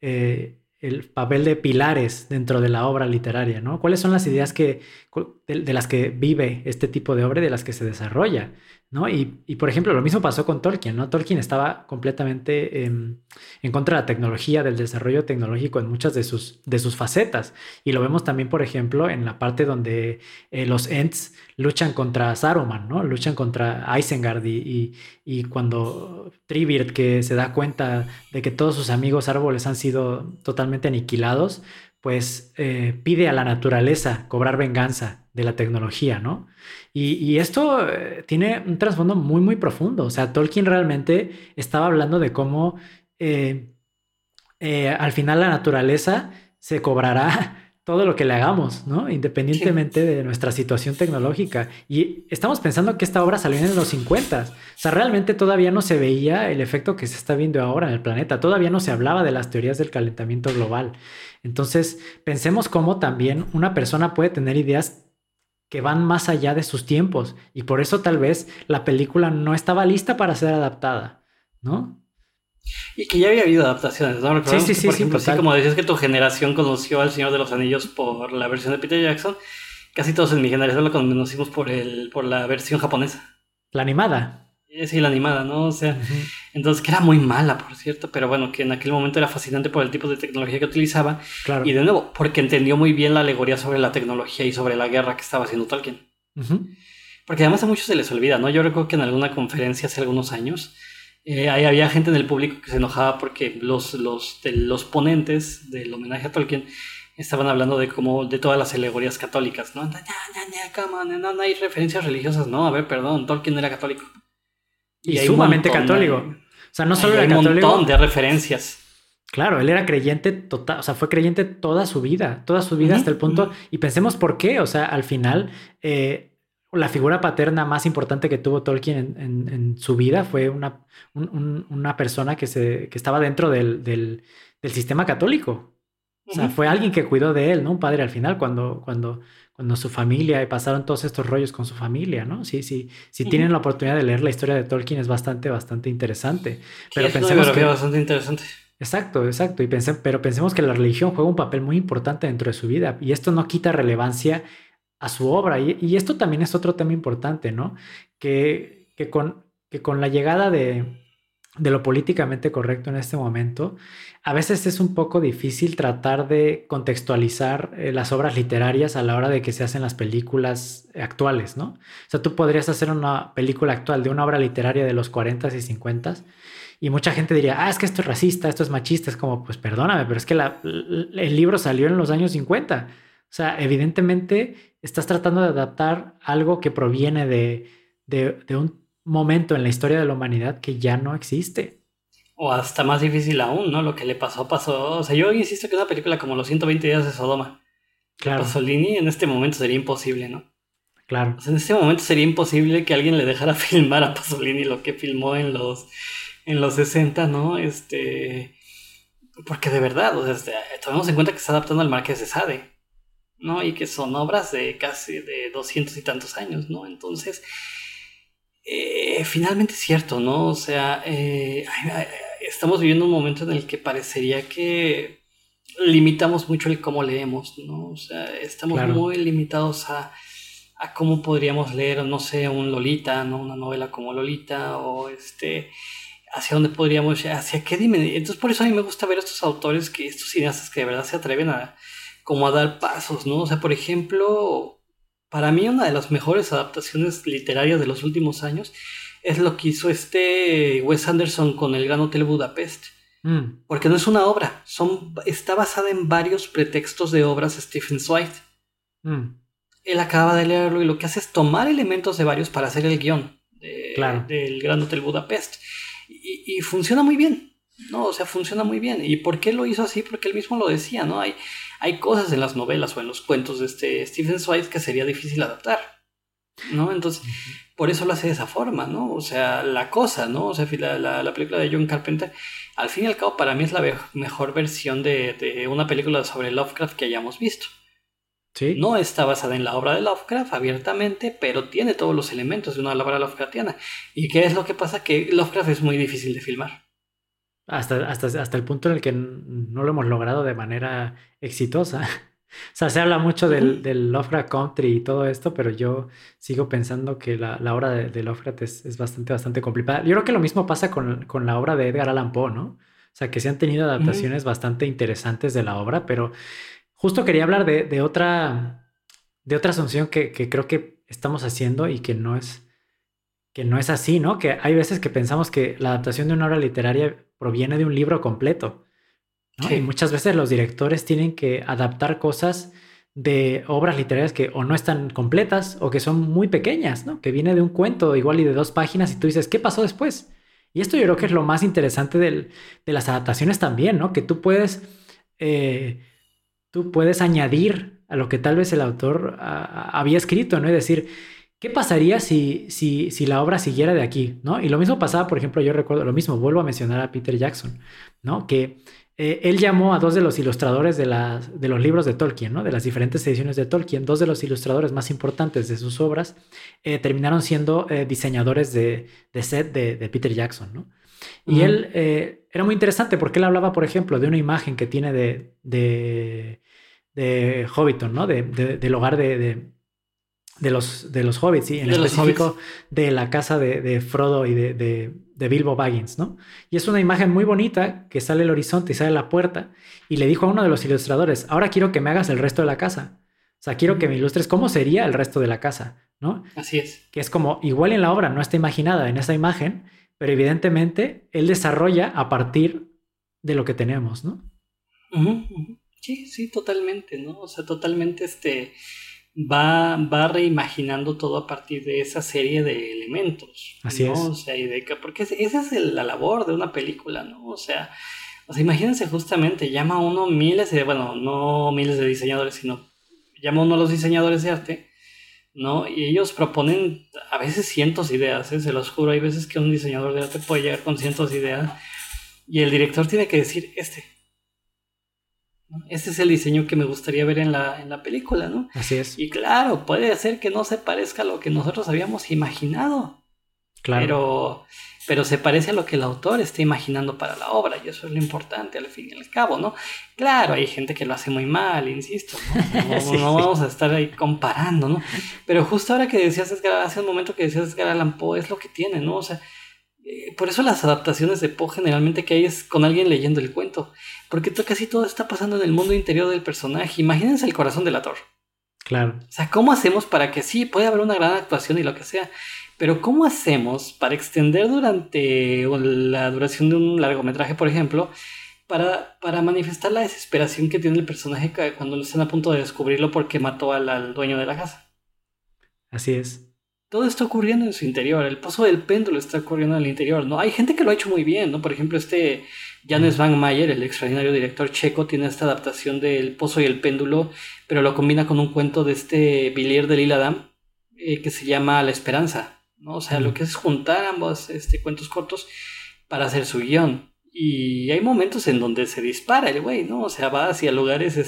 Speaker 2: el papel de pilares dentro de la obra literaria, ¿no? ¿Cuáles son las ideas de las que vive este tipo de obra y de las que se desarrolla, ¿no? Por ejemplo, lo mismo pasó con Tolkien, ¿no? Tolkien estaba completamente en contra de la tecnología, del desarrollo tecnológico en muchas de sus facetas. Y lo vemos también, por ejemplo, en la parte donde los Ents luchan contra Saruman, ¿no? Luchan contra Isengard y cuando Treebeard, que se da cuenta de que todos sus amigos árboles han sido totalmente aniquilados, pues pide a la naturaleza cobrar venganza de la tecnología, ¿no? Y esto tiene un trasfondo muy, muy profundo. O sea, Tolkien realmente estaba hablando de cómo eh, al final la naturaleza se cobrará todo lo que le hagamos, ¿no?
Speaker 3: Sí.
Speaker 2: Independientemente de nuestra situación tecnológica. Y estamos pensando que esta obra salió en los 50. O sea, realmente todavía no se veía el efecto que se está viendo ahora en el planeta. Todavía no se hablaba de las teorías del calentamiento global. Entonces, pensemos cómo también una persona puede tener ideas que van más allá de sus tiempos. Y por eso tal vez la película no estaba lista para ser adaptada, ¿no?
Speaker 3: Y que ya había habido adaptaciones, ¿no?
Speaker 2: Sí,
Speaker 3: Recordemos
Speaker 2: sí,
Speaker 3: que,
Speaker 2: sí,
Speaker 3: por
Speaker 2: sí,
Speaker 3: ejemplo, así como
Speaker 2: total.
Speaker 3: decías que tu generación conoció al Señor de los Anillos por la versión de Peter Jackson, casi todos en mi generación lo conocimos por la versión japonesa.
Speaker 2: La animada.
Speaker 3: Sí, la animada, ¿no? O sea,
Speaker 2: Ujú.
Speaker 3: entonces que era muy mala, por cierto, pero bueno, que en aquel momento era fascinante por el tipo de tecnología que utilizaba y
Speaker 2: Claro.
Speaker 3: de nuevo, porque entendió muy bien la alegoría sobre la tecnología y sobre la guerra que estaba haciendo Tolkien.
Speaker 2: Ujú.
Speaker 3: Porque además a muchos se les olvida, ¿no? Yo recuerdo que en alguna conferencia hace algunos años ahí había gente en el público que se enojaba porque los ponentes del homenaje a Tolkien estaban hablando de cómo, de todas las alegorías católicas, ¿no? Come on, no hay referencias religiosas, no, a ver, perdón, Tolkien era católico.
Speaker 2: Y
Speaker 3: Y hay un
Speaker 2: sumamente
Speaker 3: montón,
Speaker 2: católico. O sea, no solo
Speaker 3: y hay
Speaker 2: era
Speaker 3: un montón
Speaker 2: católico,
Speaker 3: de referencias.
Speaker 2: claro, él era creyente total, o sea, fue creyente toda su vida
Speaker 3: Ujú,
Speaker 2: hasta el
Speaker 3: ujú,
Speaker 2: punto, y pensemos por qué, o sea, al final, la figura paterna más importante que tuvo Tolkien en su vida fue una persona que estaba dentro del sistema católico. O sea,
Speaker 3: ujú,
Speaker 2: fue alguien que cuidó de él, ¿no? Un padre al final, cuando su familia y pasaron todos estos rollos con su familia, ¿no? Sí, sí, si
Speaker 3: ujú.
Speaker 2: tienen la oportunidad de leer la historia de Tolkien es bastante, bastante interesante.
Speaker 3: Sí,
Speaker 2: Pero
Speaker 3: es una
Speaker 2: pensemos
Speaker 3: biografía
Speaker 2: que,
Speaker 3: bastante interesante.
Speaker 2: exacto, exacto, pero pensemos que la religión juega un papel muy importante dentro de su vida y esto no quita relevancia a su obra. Y esto también es otro tema importante, ¿no? Que con la llegada de lo políticamente correcto en este momento, a veces es un poco difícil tratar de contextualizar las obras literarias a la hora de que se hacen las películas actuales, ¿no? O sea, tú podrías hacer una película actual de una obra literaria de los 40 y 50 y mucha gente diría, ah, es que esto es racista, esto es machista, es como, pues perdóname, pero es que el libro salió en los años 50. O sea, evidentemente estás tratando de adaptar algo que proviene de un momento en la historia de la humanidad que ya no existe.
Speaker 3: O hasta más difícil aún, ¿no? Lo que le pasó, pasó. O sea, yo insisto que una película como Los 120 días de Sodoma de
Speaker 2: Claro,
Speaker 3: Pasolini en este momento sería imposible, ¿no? O
Speaker 2: claro.
Speaker 3: sea, en este momento sería imposible que alguien le dejara filmar a Pasolini lo que filmó en los 60, ¿no? Porque de verdad, o sea, tomemos en cuenta que está adaptando al Marqués de Sade, ¿no? Y que son obras de casi de 200 y tantos años, ¿no? Entonces, finalmente es cierto, ¿no? O sea, estamos viviendo un momento en el que parecería que limitamos mucho el cómo leemos, ¿no? O sea, estamos
Speaker 2: Claro.
Speaker 3: muy limitados a cómo podríamos leer, no sé, un Lolita, ¿no? Una novela como Lolita, o hacia dónde podríamos, hacia qué dimensión. Entonces, por eso a mí me gusta ver estos autores, estos cineastas que de verdad se atreven como a dar pasos, ¿no? O sea, por ejemplo, para mí una de las mejores adaptaciones literarias de los últimos años es lo que hizo Wes Anderson con El Gran Hotel Budapest.
Speaker 2: Mm,
Speaker 3: Porque no es una obra, está basada en varios pretextos de obras de Stephen Zweig.
Speaker 2: mm.
Speaker 3: él acaba de leerlo y lo que hace es tomar elementos de varios para hacer el guión
Speaker 2: Claro.
Speaker 3: del Gran Hotel Budapest. Y funciona muy bien, ¿no? O sea, funciona muy bien. ¿Y por qué lo hizo así? Porque él mismo lo decía, ¿no? Hay cosas en las novelas o en los cuentos de Stephen Zweig que sería difícil adaptar, ¿no? Entonces, por eso lo hace de esa forma, ¿no? O sea, la cosa, ¿no? O sea, la película de John Carpenter, al fin y al cabo, para mí es la mejor versión de una película sobre Lovecraft que hayamos visto.
Speaker 2: Sí.
Speaker 3: No está basada en la obra de Lovecraft abiertamente, pero tiene todos los elementos de una obra Lovecraftiana. ¿Y qué es lo que pasa? Que Lovecraft es muy difícil de filmar.
Speaker 2: Hasta el punto en el que no lo hemos logrado de manera exitosa. O sea, se habla mucho
Speaker 3: Uh-huh.
Speaker 2: del Lovecraft Country y todo esto, pero yo sigo pensando que la obra de Lovecraft es bastante complicada. Yo creo que lo mismo pasa con la obra de Edgar Allan Poe, ¿no? O sea, que se han tenido
Speaker 3: Uh-huh.
Speaker 2: adaptaciones bastante interesantes de la obra, pero justo quería hablar de otra asunción que creo que estamos haciendo y que no es así, ¿no? Que hay veces que pensamos que la adaptación de una obra literaria proviene de un libro completo, ¿no? Y
Speaker 3: Sí.
Speaker 2: muchas veces los directores tienen que adaptar cosas de obras literarias que o no están completas o que son muy pequeñas, ¿no? Que viene de un cuento igual y de 2 páginas y tú dices, ¿qué pasó después? Y esto yo creo que es lo más interesante de las adaptaciones también, ¿no? Que eh, tú puedes añadir a lo que tal vez el autor había escrito, ¿no? Es decir, ¿qué pasaría si la obra siguiera de aquí, ¿no? Y lo mismo pasaba, por ejemplo, yo recuerdo lo mismo, vuelvo a mencionar a Peter Jackson, ¿no? Que él llamó a 2 de los ilustradores de los libros de Tolkien, ¿no? De las diferentes ediciones de Tolkien, 2 de los ilustradores más importantes de sus obras terminaron siendo diseñadores de set de Peter Jackson, ¿no? Y
Speaker 3: Uh-huh.
Speaker 2: él era muy interesante porque él hablaba, por ejemplo, de una imagen que tiene de Hobbiton, ¿no? Del hogar de los hobbits, y en
Speaker 3: De los hobbits.
Speaker 2: específico de la casa de Frodo y de Bilbo Baggins, ¿no? Y es una imagen muy bonita que sale el horizonte y sale la puerta, y le dijo a uno de los ilustradores, ahora quiero que me hagas el resto de la casa. O sea, quiero que
Speaker 3: Uh-huh.
Speaker 2: me ilustres cómo sería el resto de la casa, ¿no?
Speaker 3: Así es.
Speaker 2: Que es como, igual en la obra no está imaginada en esa imagen, pero evidentemente él desarrolla a partir de lo que tenemos, ¿no?
Speaker 3: Uh-huh. Uh-huh. Sí, sí, totalmente, ¿no? O sea, totalmente va reimaginando todo a partir de esa serie de elementos,
Speaker 2: Así
Speaker 3: ¿no? O
Speaker 2: es.
Speaker 3: sea, porque esa es la labor de una película, ¿no? O sea, imagínense justamente, llama a uno miles de, bueno, no miles de diseñadores, sino llama a uno a los diseñadores de arte, ¿no? Y ellos proponen a veces cientos de ideas, ¿eh? Se los juro, hay veces que un diseñador de arte puede llegar con cientos de ideas y el director tiene que decir, ¿no? Este es el diseño que me gustaría ver en la película, ¿no?
Speaker 2: Así es.
Speaker 3: Y claro, puede ser que no se parezca a lo que nosotros habíamos imaginado,
Speaker 2: Claro.
Speaker 3: pero, pero se parece a lo que el autor está imaginando para la obra, y eso es lo importante al fin y al cabo, ¿no? Claro, hay gente que lo hace muy mal, insisto, ¿no? O sea,
Speaker 2: Sí,
Speaker 3: no
Speaker 2: sí.
Speaker 3: vamos a estar ahí comparando, ¿no? Pero justo ahora que decías, Edgar, hace un momento que decías Edgar Allan Poe, es lo que tiene, ¿no? O sea, por eso las adaptaciones de Poe generalmente que hay es con alguien leyendo el cuento, porque casi todo está pasando en el mundo interior del personaje. Imagínense el corazón del actor.
Speaker 2: Claro.
Speaker 3: O sea, ¿cómo hacemos para que sí, puede haber una gran actuación y lo que sea, pero cómo hacemos para extender durante la duración de un largometraje, por ejemplo, para manifestar la desesperación que tiene el personaje cuando están a punto de descubrirlo porque mató al dueño de la casa?
Speaker 2: Así es.
Speaker 3: Todo está ocurriendo en su interior. El pozo del péndulo está ocurriendo en el interior, ¿no? Hay gente que lo ha hecho muy bien, ¿no? Por ejemplo, Janusz Van Mayer, el extraordinario director checo, tiene esta adaptación del pozo y el péndulo, pero lo combina con un cuento de Villiers de L'Isle-Adam, que se llama La Esperanza, ¿no? O sea, lo que es juntar ambos cuentos cortos para hacer su guión. Y hay momentos en donde se dispara el güey, ¿no? O sea, va hacia lugares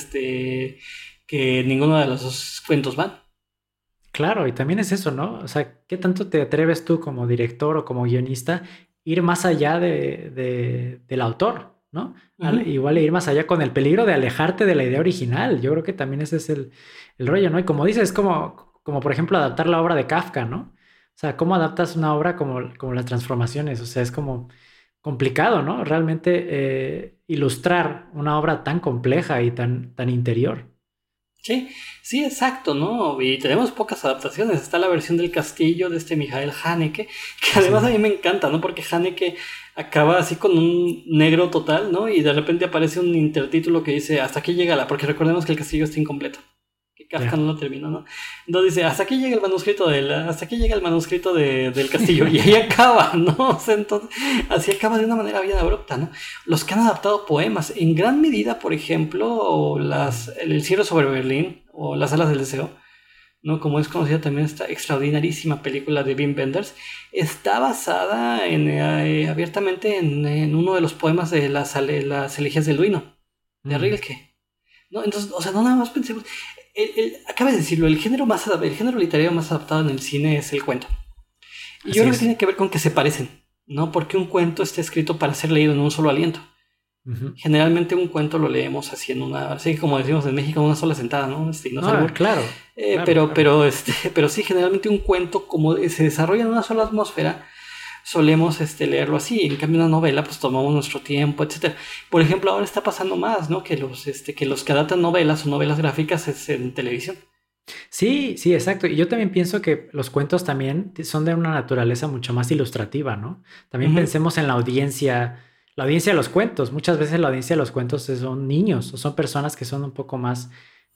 Speaker 3: que ninguno de los dos cuentos van.
Speaker 2: Claro, y también es eso, ¿no? O sea, ¿qué tanto te atreves tú como director o como guionista ir más allá del autor, ¿no?
Speaker 3: Ujú.
Speaker 2: Igual ir más allá con el peligro de alejarte de la idea original. Yo creo que también ese es el rollo, ¿no? Y como dices, es como por ejemplo adaptar la obra de Kafka, ¿no? O sea, ¿cómo adaptas una obra como las transformaciones? O sea, es como complicado, ¿no? Realmente ilustrar una obra tan compleja y tan interior.
Speaker 3: Sí, sí, exacto, ¿no? Y tenemos pocas adaptaciones. Está la versión del castillo de Michael Haneke, que
Speaker 2: Así
Speaker 3: además a
Speaker 2: es.
Speaker 3: mí me encanta, ¿no? Porque Haneke acaba así con un negro total, ¿no? Y de repente aparece un intertítulo que dice, hasta aquí llega porque recordemos que el castillo está incompleto. que Kafka
Speaker 2: Ya.
Speaker 3: no lo terminó, ¿no? Entonces dice, hasta aquí llega el manuscrito del castillo, y ahí acaba, ¿no? O sea, entonces, así acaba de una manera bien abrupta, ¿no? Los que han adaptado poemas, en gran medida, por ejemplo, El cielo sobre Berlín, o Las alas del deseo, ¿no? Como es conocida también esta extraordinarísima película de Wim Wenders, está basada abiertamente en uno de los poemas de las elegías de Luino, de Rilke. ¿No? Entonces, o sea, no nada más pensemos. Acabas de decirlo, el género literario más adaptado en el cine es el cuento. Y yo creo que tiene que ver con que se parecen, ¿no? Porque un cuento está escrito para ser leído en un solo aliento. Generalmente un cuento lo leemos así así como decimos en México, en una sola sentada, ¿no?
Speaker 2: Claro.
Speaker 3: Pero sí, generalmente un cuento, como se desarrolla en una sola atmósfera, solemos leerlo así. En cambio, una novela, pues tomamos nuestro tiempo, etcétera. Por ejemplo, ahora está pasando más, ¿no? Que los que adaptan novelas o novelas gráficas es en televisión.
Speaker 2: Sí, sí, exacto. Y yo también pienso que los cuentos también son de una naturaleza mucho más ilustrativa, ¿no? También pensemos en la audiencia de los cuentos. Muchas veces la audiencia de los cuentos son niños o son personas que son un poco más,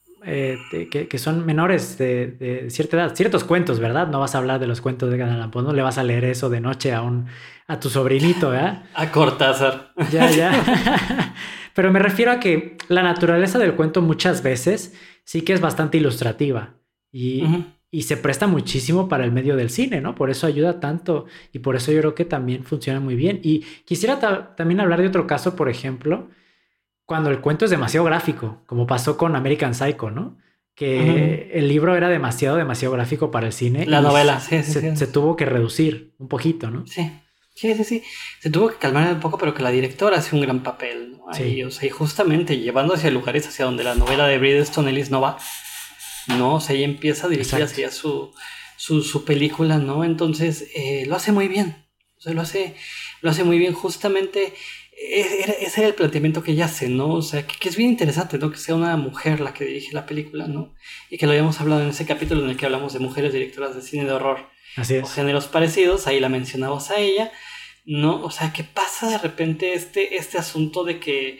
Speaker 2: que son menores de cierta edad. Ciertos cuentos, ¿verdad? No vas a hablar de los cuentos de Edgar Allan Poe, no le vas a leer eso de noche a tu sobrinito, ¿verdad?
Speaker 3: A Cortázar.
Speaker 2: Ya, ya. Pero me refiero a que la naturaleza del cuento muchas veces sí que es bastante ilustrativa y se presta muchísimo para el medio del cine, ¿no? Por eso ayuda tanto y por eso yo creo que también funciona muy bien. Y quisiera también hablar de otro caso, por ejemplo, cuando el cuento es demasiado gráfico, como pasó con American Psycho, ¿no? Que el libro era demasiado gráfico para el cine.
Speaker 3: La
Speaker 2: y
Speaker 3: novela, sí.
Speaker 2: Se tuvo que reducir un poquito, ¿no?
Speaker 3: Sí. Sí. Se tuvo que calmar un poco, pero que la directora hace un gran papel, ¿no? Ahí,
Speaker 2: Sí.
Speaker 3: o sea, y justamente llevando hacia lugares hacia donde la novela de Bret Easton Ellis no va, ¿no? O sea, ella empieza a dirigir hacia su película, ¿no? Entonces, lo hace muy bien. O sea, lo hace muy bien. Justamente, ese era el planteamiento que ella hace, ¿no? O sea, que es bien interesante, ¿no? Que sea una mujer la que dirige la película, ¿no? Y que lo habíamos hablado en ese capítulo en el que hablamos de mujeres directoras de cine de horror.
Speaker 2: Así es.
Speaker 3: O géneros parecidos, ahí la mencionamos a ella, ¿no? O sea, que pasa de repente este asunto de que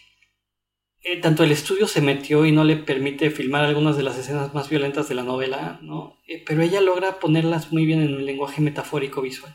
Speaker 3: tanto el estudio se metió y no le permite filmar algunas de las escenas más violentas de la novela, ¿no? Pero ella logra ponerlas muy bien en un lenguaje metafórico visual.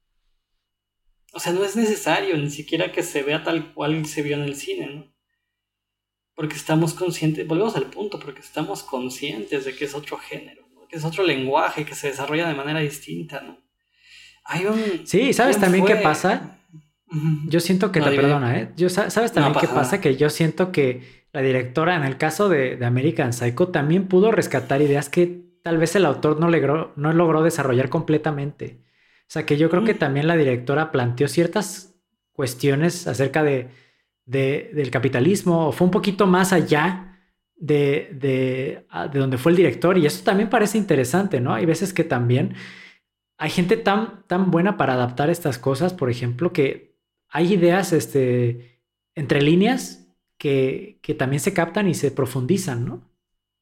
Speaker 3: O sea, no es necesario ni siquiera que se vea tal cual se vio en el cine, ¿no? Porque estamos conscientes, volvemos al punto, porque estamos conscientes de que es otro género, ¿no? Que es otro lenguaje que se desarrolla de manera distinta, ¿no?
Speaker 2: Sí, ¿sabes también qué pasa? Yo siento que
Speaker 3: perdona,
Speaker 2: ¿eh? ¿Sabes también qué pasa? Que yo siento que la directora, en el caso de American Psycho, también pudo rescatar ideas que tal vez el autor no logró desarrollar completamente. O sea, que yo creo que también la directora planteó ciertas cuestiones acerca del capitalismo, o fue un poquito más allá de donde fue el director, y eso también parece interesante, ¿no? Hay veces que también hay gente tan buena para adaptar estas cosas, por ejemplo, que hay ideas entre líneas que también se captan y se profundizan, ¿no?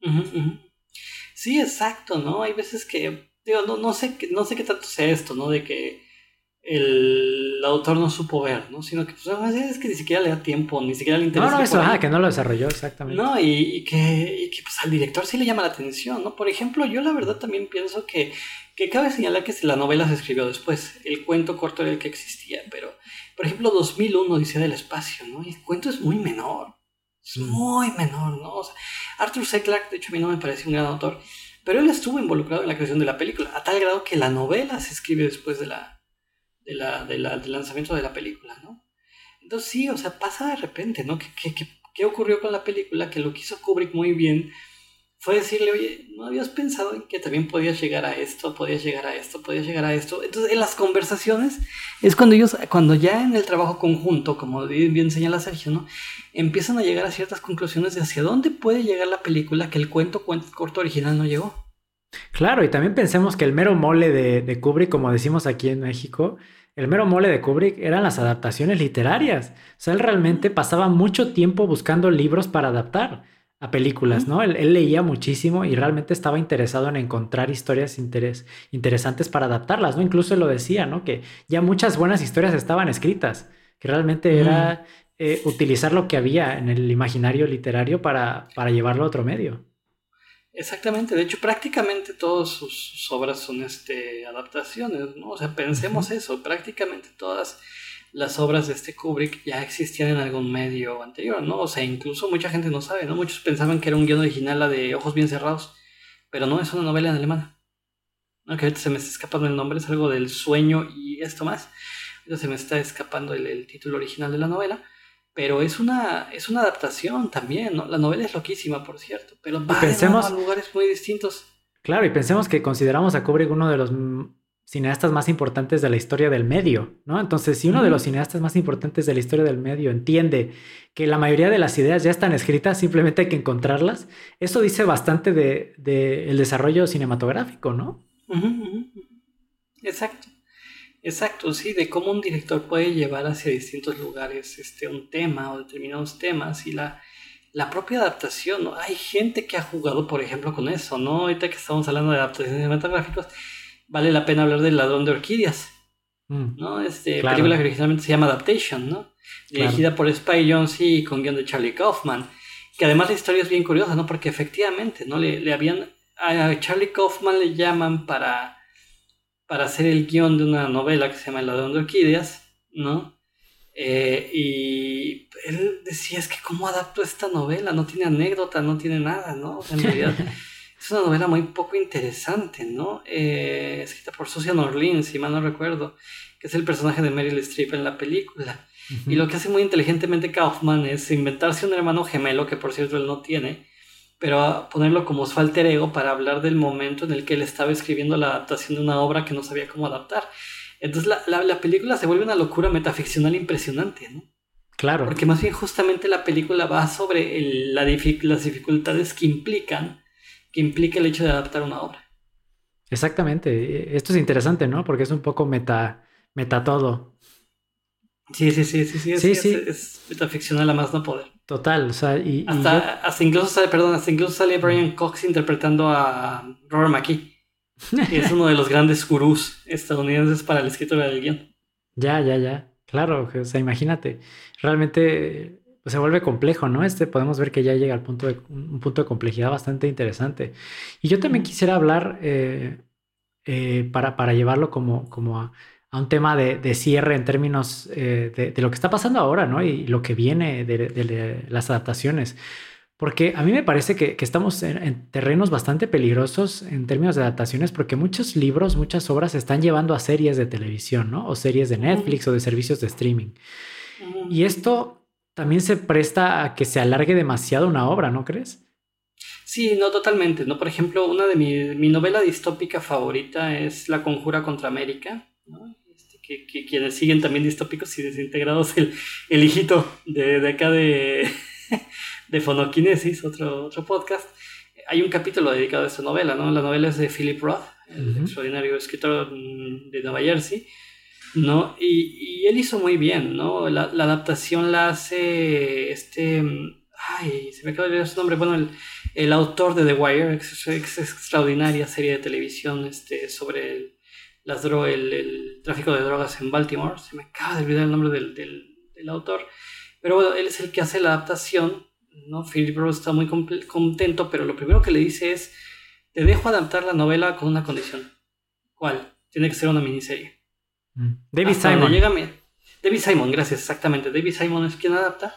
Speaker 3: Sí, exacto, ¿no? Hay veces que, digo, no sé qué tanto sea esto, ¿no? De que el autor no supo ver, ¿no? Sino que pues, es que ni siquiera le da tiempo, ni siquiera le interesa.
Speaker 2: No, eso, que no lo desarrolló exactamente.
Speaker 3: No, y que pues al director sí le llama la atención, ¿no? Por ejemplo, yo la verdad también pienso que cabe señalar que la novela se escribió después, el cuento corto era el que existía, pero, por ejemplo, 2001, Odisea del Espacio, ¿no? Y el cuento es muy menor, ¿no? O sea, Arthur C. Clarke, de hecho, a mí no me parece un gran autor, pero él estuvo involucrado en la creación de la película, a tal grado que la novela se escribe después del lanzamiento de la película, ¿no? Entonces sí, o sea, pasa de repente, ¿no? ¿Qué ocurrió con la película? Que lo que hizo Kubrick muy bien fue decirle, oye, ¿no habías pensado en que también podías llegar a esto, podías llegar a esto, podías llegar a esto? Entonces, en las conversaciones es cuando ya en el trabajo conjunto, como bien señala Sergio, ¿no? Empiezan a llegar a ciertas conclusiones de hacia dónde puede llegar la película que el cuento corto original no llegó.
Speaker 2: Claro, y también pensemos que el mero mole de Kubrick, como decimos aquí en México, el mero mole de Kubrick eran las adaptaciones literarias. O sea, él realmente pasaba mucho tiempo buscando libros para adaptar a películas, ¿no? Él leía muchísimo y realmente estaba interesado en encontrar historias interesantes para adaptarlas, ¿no? Incluso él lo decía, ¿no? Que ya muchas buenas historias estaban escritas, que realmente era utilizar lo que había en el imaginario literario para llevarlo a otro medio.
Speaker 3: Exactamente, de hecho prácticamente todas sus obras son adaptaciones, ¿no? O sea, pensemos eso, prácticamente todas las obras de Kubrick ya existían en algún medio anterior, ¿no? O sea, incluso mucha gente no sabe, ¿no? Muchos pensaban que era un guión original la de Ojos bien cerrados, pero no, es una novela en alemán. No, que ahorita se me está escapando el nombre, es algo del sueño y esto más. Ahorita se me está escapando el título original de la novela, pero es una adaptación también, ¿no? La novela es loquísima, por cierto, pero
Speaker 2: Y
Speaker 3: va de mano a
Speaker 2: pensemos,
Speaker 3: lugares muy distintos.
Speaker 2: claro, y pensemos que consideramos a Kubrick uno de los cineastas más importantes de la historia del medio, ¿no? Entonces, si uno de los
Speaker 3: Ujú.
Speaker 2: cineastas más importantes de la historia del medio entiende que la mayoría de las ideas ya están escritas, simplemente hay que encontrarlas, eso dice bastante de el desarrollo cinematográfico, ¿no?
Speaker 3: Ujú, ujú, ujú. Exacto, exacto, sí, de cómo un director puede llevar hacia distintos lugares un tema o determinados temas y la propia adaptación, ¿no? Hay gente que ha jugado, por ejemplo, con eso, ¿no? Ahorita que estamos hablando de adaptaciones cinematográficas, vale la pena hablar del Ladrón de Orquídeas,
Speaker 2: Mm,
Speaker 3: ¿no? Película que
Speaker 2: claro,
Speaker 3: originalmente se llama Adaptation, ¿no?
Speaker 2: claro.
Speaker 3: Dirigida por Spike Jonze y con guión de Charlie Kaufman, que además la historia es bien curiosa, ¿no? Porque efectivamente, ¿no? Le habían... A Charlie Kaufman le llaman para hacer el guión de una novela que se llama El ladrón de orquídeas, ¿no? Y él decía, es que ¿cómo adapto esta novela? No tiene anécdota, no tiene nada, ¿no? O sea, en realidad es una novela muy poco interesante, ¿no? Escrita por Susan Orlean, si mal no recuerdo, que es el personaje de Meryl Streep en la película. Y
Speaker 2: Ujú.
Speaker 3: lo que hace muy inteligentemente Kaufman es inventarse un hermano gemelo, que por cierto él no tiene, pero a ponerlo como su alter ego para hablar del momento en el que él estaba escribiendo la adaptación de una obra que no sabía cómo adaptar. Entonces la película se vuelve una locura metaficcional impresionante, ¿no?
Speaker 2: Claro,
Speaker 3: Porque más bien justamente la película va sobre las dificultades que implica el hecho de adaptar una obra.
Speaker 2: exactamente. Esto es interesante, ¿no? Porque es un poco meta todo.
Speaker 3: Sí, sí, sí, sí, sí,
Speaker 2: Sí,
Speaker 3: así
Speaker 2: sí,
Speaker 3: es metaficcional a más no poder.
Speaker 2: total. O sea, y yo.
Speaker 3: Hasta incluso sale, perdón, hasta incluso sale Brian Cox interpretando a Robert McKee, que es uno de los grandes gurús estadounidenses para la escritura del guión.
Speaker 2: Ya, ya, ya. Claro, o sea, imagínate. Realmente pues, se vuelve complejo, ¿no? Podemos ver que ya llega al punto de un punto de complejidad bastante interesante. Y yo también
Speaker 3: Ujú.
Speaker 2: quisiera hablar para llevarlo como a un tema de cierre en términos de lo que está pasando ahora, ¿no? Y lo que viene de las adaptaciones. Porque a mí me parece que estamos en terrenos bastante peligrosos en términos de adaptaciones, porque muchos libros, muchas obras se están llevando a series de televisión, ¿no? O series de
Speaker 3: Ujú,
Speaker 2: Netflix o de servicios de streaming.
Speaker 3: ujú.
Speaker 2: Y esto también se presta a que se alargue demasiado una obra, ¿no crees?
Speaker 3: Sí, no totalmente, ¿no? Por ejemplo, una de mi novela distópica favorita es La Conjura contra América, ¿no? Que quienes siguen también distópicos y desintegrados, el hijito de acá de Fonoquinesis, otro podcast. Hay un capítulo dedicado a esta novela, ¿no? La novela es de Philip Roth, el
Speaker 2: Ujú.
Speaker 3: extraordinario escritor de Nueva Jersey, ¿no? Y él hizo muy bien, ¿no? La adaptación la hace ay, se me acaba de olvidar su nombre. Bueno, el autor de The Wire, extraordinaria serie de televisión sobre el tráfico de drogas en Baltimore. Se me acaba de olvidar el nombre del autor. Pero bueno, él es el que hace la adaptación, ¿no? Philip Roth está muy contento, pero lo primero que le dice es, te dejo adaptar la novela con una condición. ¿Cuál? Tiene que ser una miniserie.
Speaker 2: David
Speaker 3: Hasta donde
Speaker 2: Simon.
Speaker 3: llega David Simon, gracias, exactamente. David Simon es quien adapta.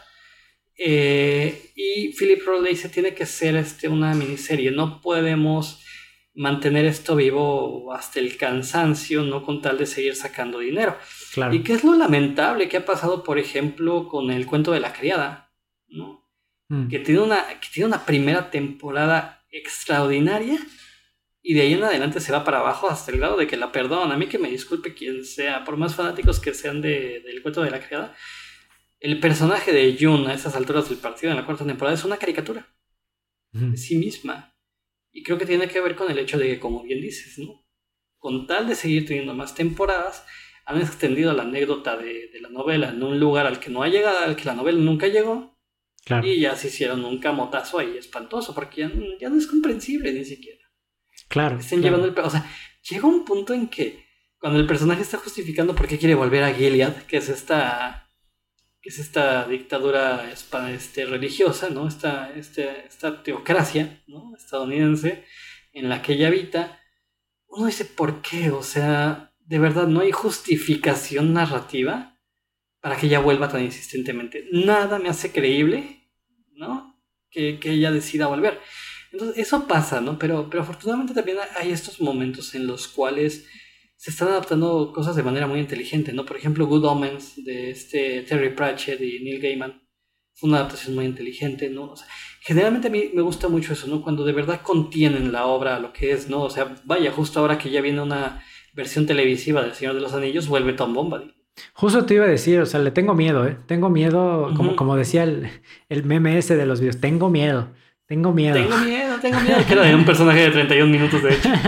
Speaker 3: Y Philip Roth le dice, tiene que ser una miniserie. No podemos mantener esto vivo hasta el cansancio, no con tal de seguir sacando dinero. Y
Speaker 2: Claro.
Speaker 3: qué es lo lamentable que ha pasado, por ejemplo, con el cuento de la criada, ¿no?
Speaker 2: Mm,
Speaker 3: Que tiene una primera temporada extraordinaria y de ahí en adelante se va para abajo hasta el grado de que la perdona. A mí que me disculpe quien sea, por más fanáticos que sean del cuento de la criada, el personaje de June a estas alturas del partido en la cuarta temporada es una caricatura de
Speaker 2: mm,
Speaker 3: sí misma. Y creo que tiene que ver con el hecho de que, como bien dices, ¿no? Con tal de seguir teniendo más temporadas, han extendido la anécdota de la novela en un lugar al que no ha llegado, al que la novela nunca llegó,
Speaker 2: claro,
Speaker 3: y ya se hicieron un camotazo ahí espantoso, porque ya no es comprensible ni siquiera.
Speaker 2: claro,
Speaker 3: Estén llevando
Speaker 2: claro.
Speaker 3: el... O sea, llega un punto en que cuando el personaje está justificando por qué quiere volver a Gilead, que es que es esta dictadura religiosa, ¿no? Esta teocracia, ¿no? Estadounidense en la que ella habita. Uno dice, ¿por qué? O sea, de verdad no hay justificación narrativa para que ella vuelva tan insistentemente. Nada me hace creíble, ¿no? Que ella decida volver. Entonces, eso pasa, ¿no? Pero afortunadamente también hay estos momentos en los cuales se están adaptando cosas de manera muy inteligente, ¿no? Por ejemplo, Good Omens de Terry Pratchett y Neil Gaiman. Es una adaptación muy inteligente, ¿no? O sea, generalmente a mí me gusta mucho eso, ¿no? Cuando de verdad contienen la obra a lo que es, ¿no? O sea, vaya, justo ahora que ya viene una versión televisiva del Señor de los Anillos, vuelve Tom Bombadil.
Speaker 2: Justo te iba a decir, o sea, le tengo miedo, ¿eh? Tengo miedo, como decía el meme ese de los videos, tengo miedo, tengo miedo.
Speaker 3: Tengo miedo. Que era de un personaje de 31 minutos, de hecho.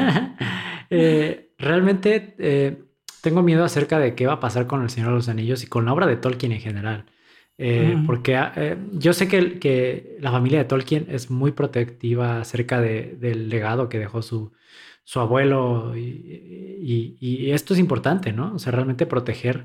Speaker 2: Realmente tengo miedo acerca de qué va a pasar con El Señor de los Anillos y con la obra de Tolkien en general. Porque yo sé que la familia de Tolkien es muy protectiva acerca del legado que dejó su abuelo y esto es importante, ¿no? O sea, realmente proteger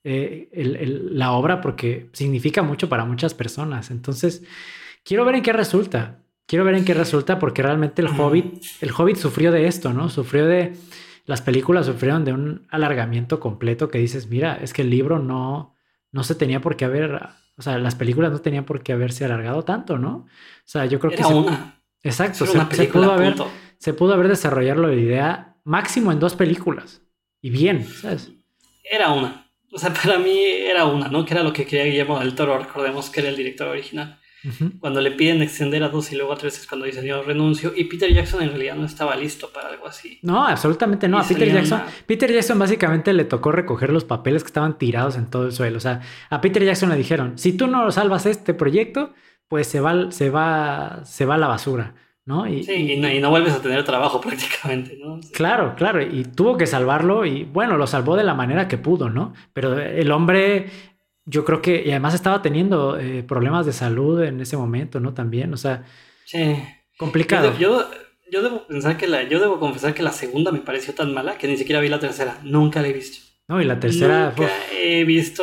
Speaker 2: la obra porque significa mucho para muchas personas. Entonces, quiero ver en qué resulta. Quiero ver en qué resulta porque realmente el Hobbit sufrió de esto, ¿no? Las películas sufrieron de un alargamiento completo que dices, mira, es que el libro no se tenía por qué haber, o sea, las películas no tenían por qué haberse alargado tanto, ¿no? O sea, yo creo
Speaker 3: Era una.
Speaker 2: Exacto,
Speaker 3: Era una película,
Speaker 2: se pudo haber desarrollado la idea máximo en 2 películas. Y bien, ¿sabes?
Speaker 3: Era una. O sea, para mí era una, ¿no? Que era lo que quería Guillermo del Toro. Recordemos que era el director original. Cuando le piden extender a 2 y luego a 3 es cuando dicen yo renuncio. Y Peter Jackson en realidad no estaba listo para algo así.
Speaker 2: No, absolutamente no. A Peter Jackson básicamente le tocó recoger los papeles que estaban tirados en todo el suelo. O sea, a Peter Jackson le dijeron, si tú no salvas este proyecto, pues se va a la basura, ¿no?
Speaker 3: Y no vuelves a tener trabajo prácticamente, ¿no? Sí.
Speaker 2: Claro, y tuvo que salvarlo y bueno, lo salvó de la manera que pudo, ¿no? Pero el hombre, yo creo que, y además estaba teniendo problemas de salud en ese momento, ¿no? También, o sea,
Speaker 3: sí.
Speaker 2: Complicado.
Speaker 3: Yo debo confesar que la segunda me pareció tan mala que ni siquiera vi la tercera. Nunca la he visto.
Speaker 2: No, y la tercera...
Speaker 3: Nunca he visto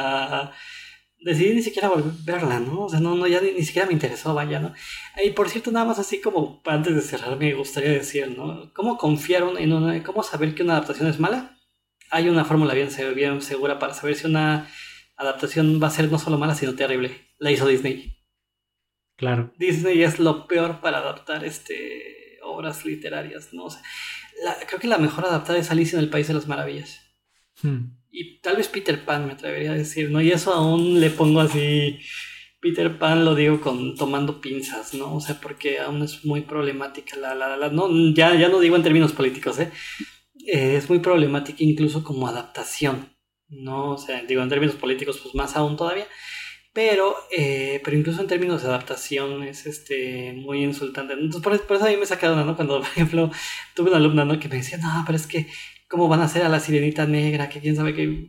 Speaker 3: decidí ni siquiera volver a verla, ¿no? O sea, no, ya ni siquiera me interesó, vaya, ¿no? Y por cierto, nada más así como antes de cerrar me gustaría decir, ¿no? ¿Cómo cómo saber que una adaptación es mala? Hay una fórmula bien segura para saber si una adaptación va a ser no solo mala, sino terrible. La hizo Disney.
Speaker 2: Claro.
Speaker 3: Disney es lo peor para adaptar obras literarias, ¿no? O sea, creo que la mejor adaptada es Alicia en el País de las Maravillas. Y tal vez Peter Pan, me atrevería a decir, ¿no? Y eso aún le pongo así, Peter Pan lo digo tomando pinzas, ¿no? O sea, porque aún es muy problemática no, ya no digo en términos políticos, es muy problemática incluso como adaptación, ¿no? O sea, digo en términos políticos, pues más aún todavía, pero incluso en términos de adaptación es muy insultante. Entonces, por eso a mí me saca de onda, ¿no? Cuando, por ejemplo, tuve una alumna, ¿no? Que me decía, no, pero es que ¿cómo van a hacer a la sirenita negra? Que quién sabe qué.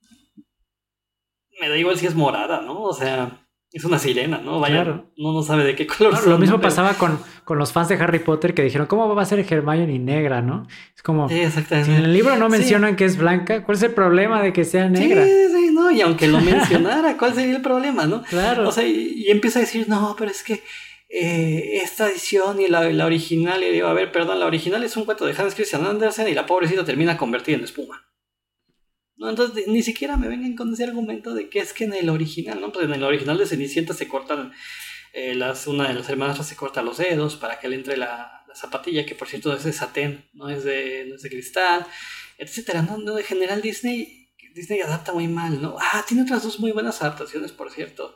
Speaker 3: Me da igual si es morada, ¿no? O sea, es una sirena, ¿no? Vaya, claro. No sabe de qué color
Speaker 2: son. Lo mismo pasaba con los fans de Harry Potter que dijeron, ¿cómo va a ser Hermione negra, no? Es como, si en el libro no mencionan que es blanca, ¿cuál es el problema de que sea negra?
Speaker 3: Sí, no, y aunque lo mencionara, ¿cuál sería el problema, no?
Speaker 2: Claro.
Speaker 3: O sea, y empieza a decir, no, pero es que esta edición y la original, y digo, a ver, perdón, la original es un cuento de Hans Christian Andersen y la pobrecita termina convertida en espuma. No, entonces ni siquiera me vengan con ese argumento de que es que en el original, ¿no? Pues en el original de Cenicienta se cortan, una de las hermanas se corta los dedos para que le entre la zapatilla, que por cierto es de satén, no es de cristal, etcétera, ¿no? En general Disney adapta muy mal, ¿no? Tiene otras 2 muy buenas adaptaciones, por cierto.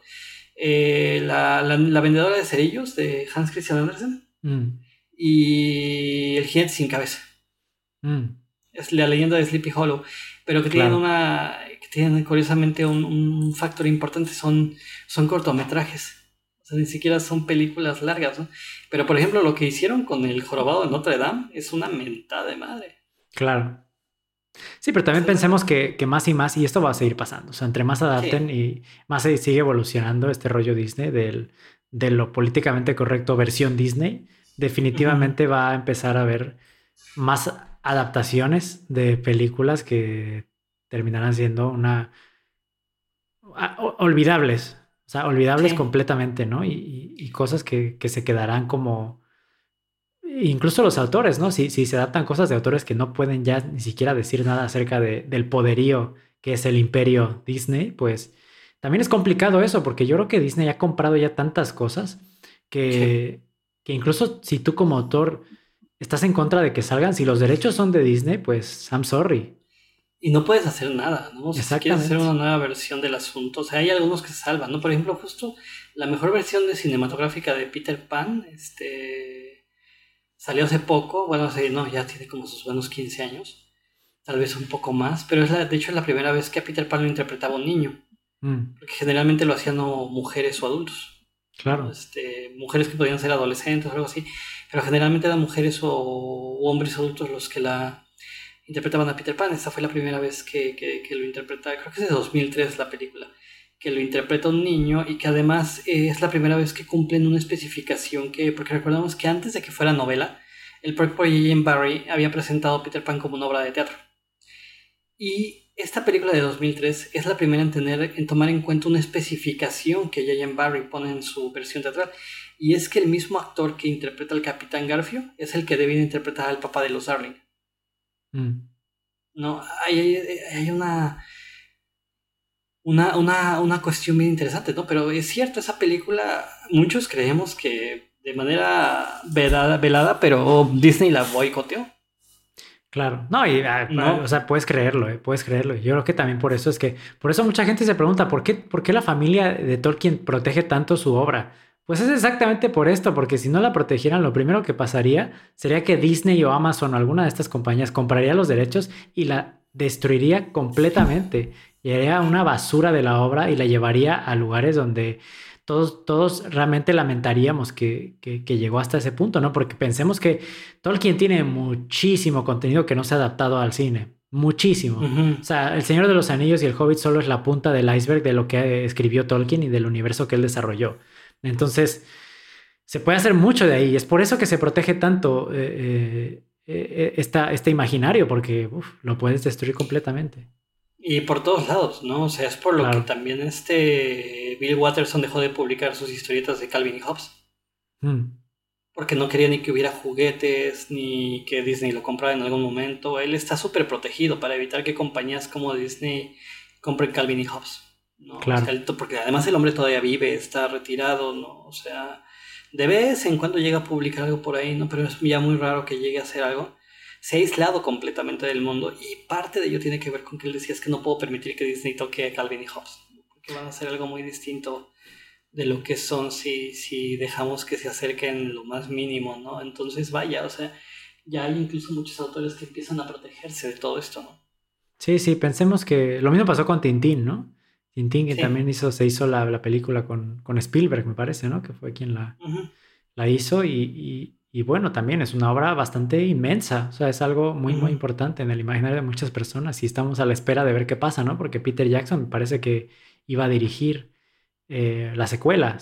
Speaker 3: La vendedora de cerillos de Hans Christian Andersen y El jinete sin cabeza. Es la leyenda de Sleepy Hollow, pero que tienen curiosamente un factor importante, son cortometrajes. O sea, ni siquiera son películas largas, ¿no? Pero por ejemplo lo que hicieron con El jorobado de Notre Dame es una mentada de madre.
Speaker 2: Claro. Sí, pero también pensemos que más y más, y esto va a seguir pasando, o sea, entre más adapten y más se sigue evolucionando este rollo Disney de lo políticamente correcto versión Disney, definitivamente va a empezar a haber más adaptaciones de películas que terminarán siendo olvidables. O sea, olvidables
Speaker 3: Sí,
Speaker 2: completamente, ¿no? Y cosas que se quedarán como... Incluso los autores, ¿no? Si se adaptan cosas de autores que no pueden ya ni siquiera decir nada acerca del poderío que es el imperio Disney, pues también es complicado eso, porque yo creo que Disney ha comprado ya tantas cosas
Speaker 3: sí.
Speaker 2: que, que incluso si tú como autor estás en contra de que salgan, si los derechos son de Disney, pues I'm sorry.
Speaker 3: Y no puedes hacer nada, ¿no? O sea, si quieres hacer una
Speaker 2: Exactamente.
Speaker 3: nueva versión del asunto, o sea, hay algunos que se salvan, ¿no? Por ejemplo, justo la mejor versión de cinematográfica de Peter Pan, salió hace poco, bueno, no, ya tiene como sus buenos 15 años, tal vez un poco más, pero de hecho es la primera vez que a Peter Pan lo interpretaba un niño,
Speaker 2: Mm,
Speaker 3: porque generalmente lo hacían no mujeres o adultos, ¿no?
Speaker 2: claro.
Speaker 3: Mujeres que podían ser adolescentes o algo así, pero generalmente eran mujeres o hombres adultos los que la interpretaban a Peter Pan. Esta fue la primera vez que lo interpreta, creo que es de 2003 la película, que lo interpreta un niño y que además es la primera vez que cumplen una especificación porque recordamos que antes de que fuera novela, el propio J.M. Barrie había presentado Peter Pan como una obra de teatro. Y esta película de 2003 es la primera en tomar en cuenta una especificación que J.M. Barrie pone en su versión teatral. Y es que el mismo actor que interpreta al Capitán Garfio es el que debe interpretar al papá de los Darling.
Speaker 2: Mm.
Speaker 3: No, hay una cuestión bien interesante, ¿no? Pero es cierto, esa película, muchos creemos que de manera velada, pero Disney la boicoteó,
Speaker 2: Claro, no, y o
Speaker 3: ¿no?
Speaker 2: sea, puedes creerlo, puedes creerlo. Yo creo que también por eso mucha gente se pregunta, por qué la familia de Tolkien protege tanto su obra? Pues es exactamente por esto, porque si no la protegieran, lo primero que pasaría sería que Disney o Amazon o alguna de estas compañías compraría los derechos y la destruiría completamente. Y haría una basura de la obra y la llevaría a lugares donde todos realmente lamentaríamos que llegó hasta ese punto, ¿no? Porque pensemos que Tolkien tiene muchísimo contenido que no se ha adaptado al cine. Muchísimo.
Speaker 3: Ujú.
Speaker 2: O sea, El Señor de los Anillos y El Hobbit solo es la punta del iceberg de lo que escribió Tolkien y del universo que él desarrolló. Entonces, se puede hacer mucho de ahí. Y es por eso que se protege tanto este imaginario, porque lo puedes destruir completamente.
Speaker 3: Y por todos lados, ¿no? O sea, es por lo que
Speaker 2: Claro.
Speaker 3: también Bill Watterson dejó de publicar sus historietas de Calvin y Hobbes.
Speaker 2: Mm,
Speaker 3: Porque no quería ni que hubiera juguetes, ni que Disney lo comprara en algún momento. Él está súper protegido para evitar que compañías como Disney compren Calvin y Hobbes, ¿no? O sea,
Speaker 2: claro.
Speaker 3: porque además el hombre todavía vive, está retirado, ¿no? O sea, de vez en cuando llega a publicar algo por ahí, ¿no? Pero es ya muy raro que llegue a hacer algo. Se ha aislado completamente del mundo y parte de ello tiene que ver con que él decía es que no puedo permitir que Disney toque a Calvin y Hobbes, ¿no? Porque van a hacer algo muy distinto de lo que son si dejamos que se acerquen lo más mínimo, ¿no? Entonces, vaya, o sea, ya hay incluso muchos autores que empiezan a protegerse de todo esto, ¿no?
Speaker 2: Sí, sí, pensemos que lo mismo pasó con Tintín, ¿no? Tintín que
Speaker 3: Sí.
Speaker 2: también se hizo la película con Spielberg, me parece, ¿no? Que fue quien
Speaker 3: Ujú.
Speaker 2: la hizo y bueno, también es una obra bastante inmensa, o sea, es algo muy, muy
Speaker 3: Ujú.
Speaker 2: importante en el imaginario de muchas personas y estamos a la espera de ver qué pasa, ¿no? Porque Peter Jackson me parece que iba a dirigir la secuela,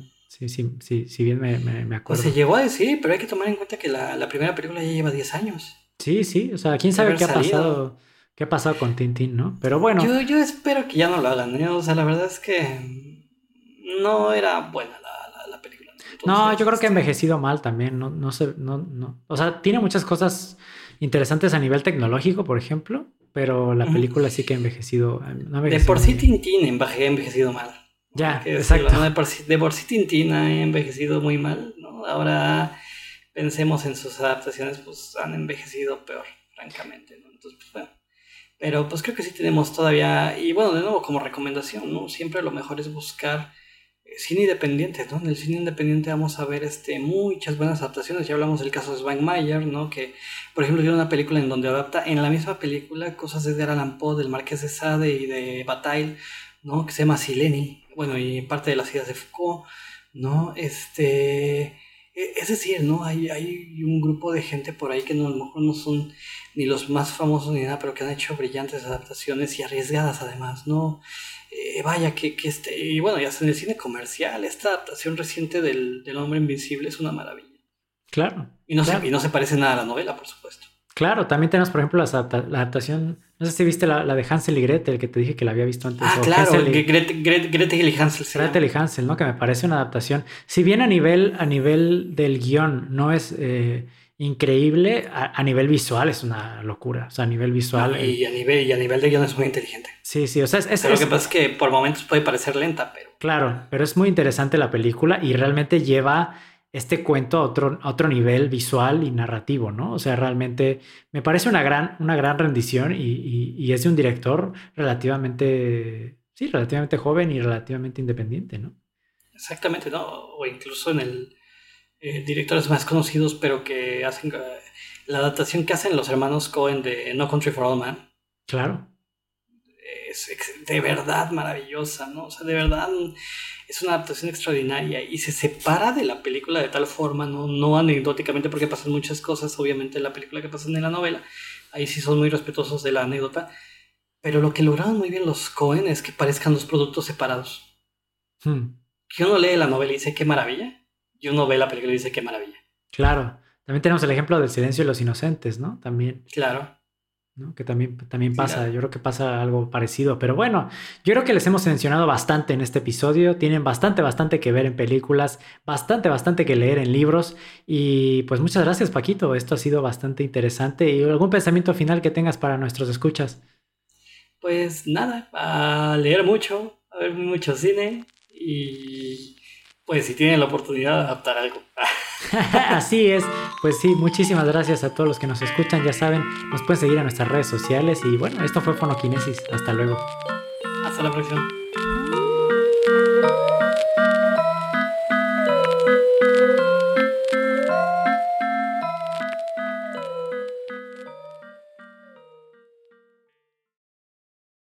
Speaker 2: si bien me
Speaker 3: Pues se
Speaker 2: acuerdo.
Speaker 3: llegó a decir, pero hay que tomar en cuenta que la primera película ya lleva 10 años
Speaker 2: Sí, sí, o sea, quién
Speaker 3: de
Speaker 2: sabe
Speaker 3: haber salido.
Speaker 2: qué ha pasado con Tintín, ¿no? Pero bueno,
Speaker 3: Yo espero que ya no lo hagan, ¿eh? O sea, la verdad es que no era buena la película, ¿no?
Speaker 2: no, yo
Speaker 3: Entonces,
Speaker 2: creo que ha envejecido mal también, no sé, no. O sea, tiene muchas cosas interesantes a nivel tecnológico, por ejemplo, pero la
Speaker 3: ujú.
Speaker 2: película sí que ha envejecido, no ha
Speaker 3: De
Speaker 2: envejecido
Speaker 3: por
Speaker 2: muy
Speaker 3: sí
Speaker 2: bien.
Speaker 3: Tintín ha envejecido mal, ¿no? Hay
Speaker 2: Ya,
Speaker 3: que decirlo,
Speaker 2: exacto.
Speaker 3: ¿no? De por sí Tintín ha envejecido muy mal, ¿no? Ahora pensemos en sus adaptaciones, pues han envejecido peor, francamente, ¿no? Entonces, pues bueno. Pero pues creo que sí tenemos todavía, y bueno, de nuevo como recomendación, ¿no? Siempre lo mejor es buscar cine independiente, ¿no? En el cine independiente vamos a ver muchas buenas adaptaciones. Ya hablamos del caso de Svankmajer, ¿no? Que, por ejemplo, tiene una película en donde adapta en la misma película cosas de Edgar Allan Poe, del Marqués de Sade y de Bataille, ¿no? Que se llama Sileni, bueno, y parte de las ideas de Foucault, ¿no? Es decir, ¿no? Hay un grupo de gente por ahí que no, a lo mejor no son ni los más famosos ni nada, pero que han hecho brillantes adaptaciones y arriesgadas además, ¿no? Vaya, y bueno, ya sea en el cine comercial, esta adaptación reciente del Hombre Invisible es una maravilla.
Speaker 2: Claro,
Speaker 3: Y no se
Speaker 2: claro.
Speaker 3: parece nada a la novela, por supuesto.
Speaker 2: Claro, también tenemos, por ejemplo, la adaptación No sé si viste la de Hansel y Gretel, que te dije que la había visto antes.
Speaker 3: Ah,
Speaker 2: O
Speaker 3: claro,
Speaker 2: Hansel y,
Speaker 3: Gretel y Hansel se
Speaker 2: Gretel
Speaker 3: llama.
Speaker 2: y Hansel, ¿no? Que me parece una adaptación. Si bien a nivel del guión no es increíble, a nivel visual es una locura. O sea, a nivel
Speaker 3: No,
Speaker 2: visual,
Speaker 3: y a nivel de guión es muy inteligente.
Speaker 2: sí, sí. O sea,
Speaker 3: Pero lo que pasa es que por momentos puede parecer lenta, pero
Speaker 2: claro, pero es muy interesante la película y realmente lleva este cuento a otro nivel visual y narrativo, ¿no? O sea, realmente me parece una gran rendición y es de un director relativamente, sí, relativamente joven y relativamente independiente, ¿no?
Speaker 3: exactamente, ¿no? O incluso en el directores más conocidos, pero que hacen la adaptación que hacen los hermanos Cohen de No Country for Old Men
Speaker 2: Claro.
Speaker 3: es de verdad maravillosa, ¿no? O sea, de verdad es una adaptación extraordinaria y se separa de la película de tal forma, no anecdóticamente, porque pasan muchas cosas, obviamente, en la película que pasan en la novela. Ahí sí son muy respetuosos de la anécdota, pero lo que lograron muy bien los Cohen es que parezcan dos productos separados.
Speaker 2: Hmm.
Speaker 3: Que uno lee la novela y dice qué maravilla, y uno ve la película y dice qué maravilla.
Speaker 2: Claro. También tenemos el ejemplo del silencio de los inocentes, ¿no? También.
Speaker 3: Claro,
Speaker 2: ¿No? Que también pasa,
Speaker 3: claro.
Speaker 2: yo creo que pasa algo parecido, pero bueno, yo creo que les hemos mencionado bastante en este episodio, tienen bastante que ver en películas, bastante que leer en libros y pues muchas gracias Paquito, esto ha sido bastante interesante y algún pensamiento final que tengas para nuestros escuchas.
Speaker 3: Pues nada, a leer mucho, a ver mucho cine y pues si tienen la oportunidad de adaptar algo.
Speaker 2: Así es, pues sí, muchísimas gracias a todos los que nos escuchan, ya saben, nos pueden seguir en nuestras redes sociales y bueno, esto fue Fonoquinesis, hasta luego.
Speaker 3: Hasta la próxima.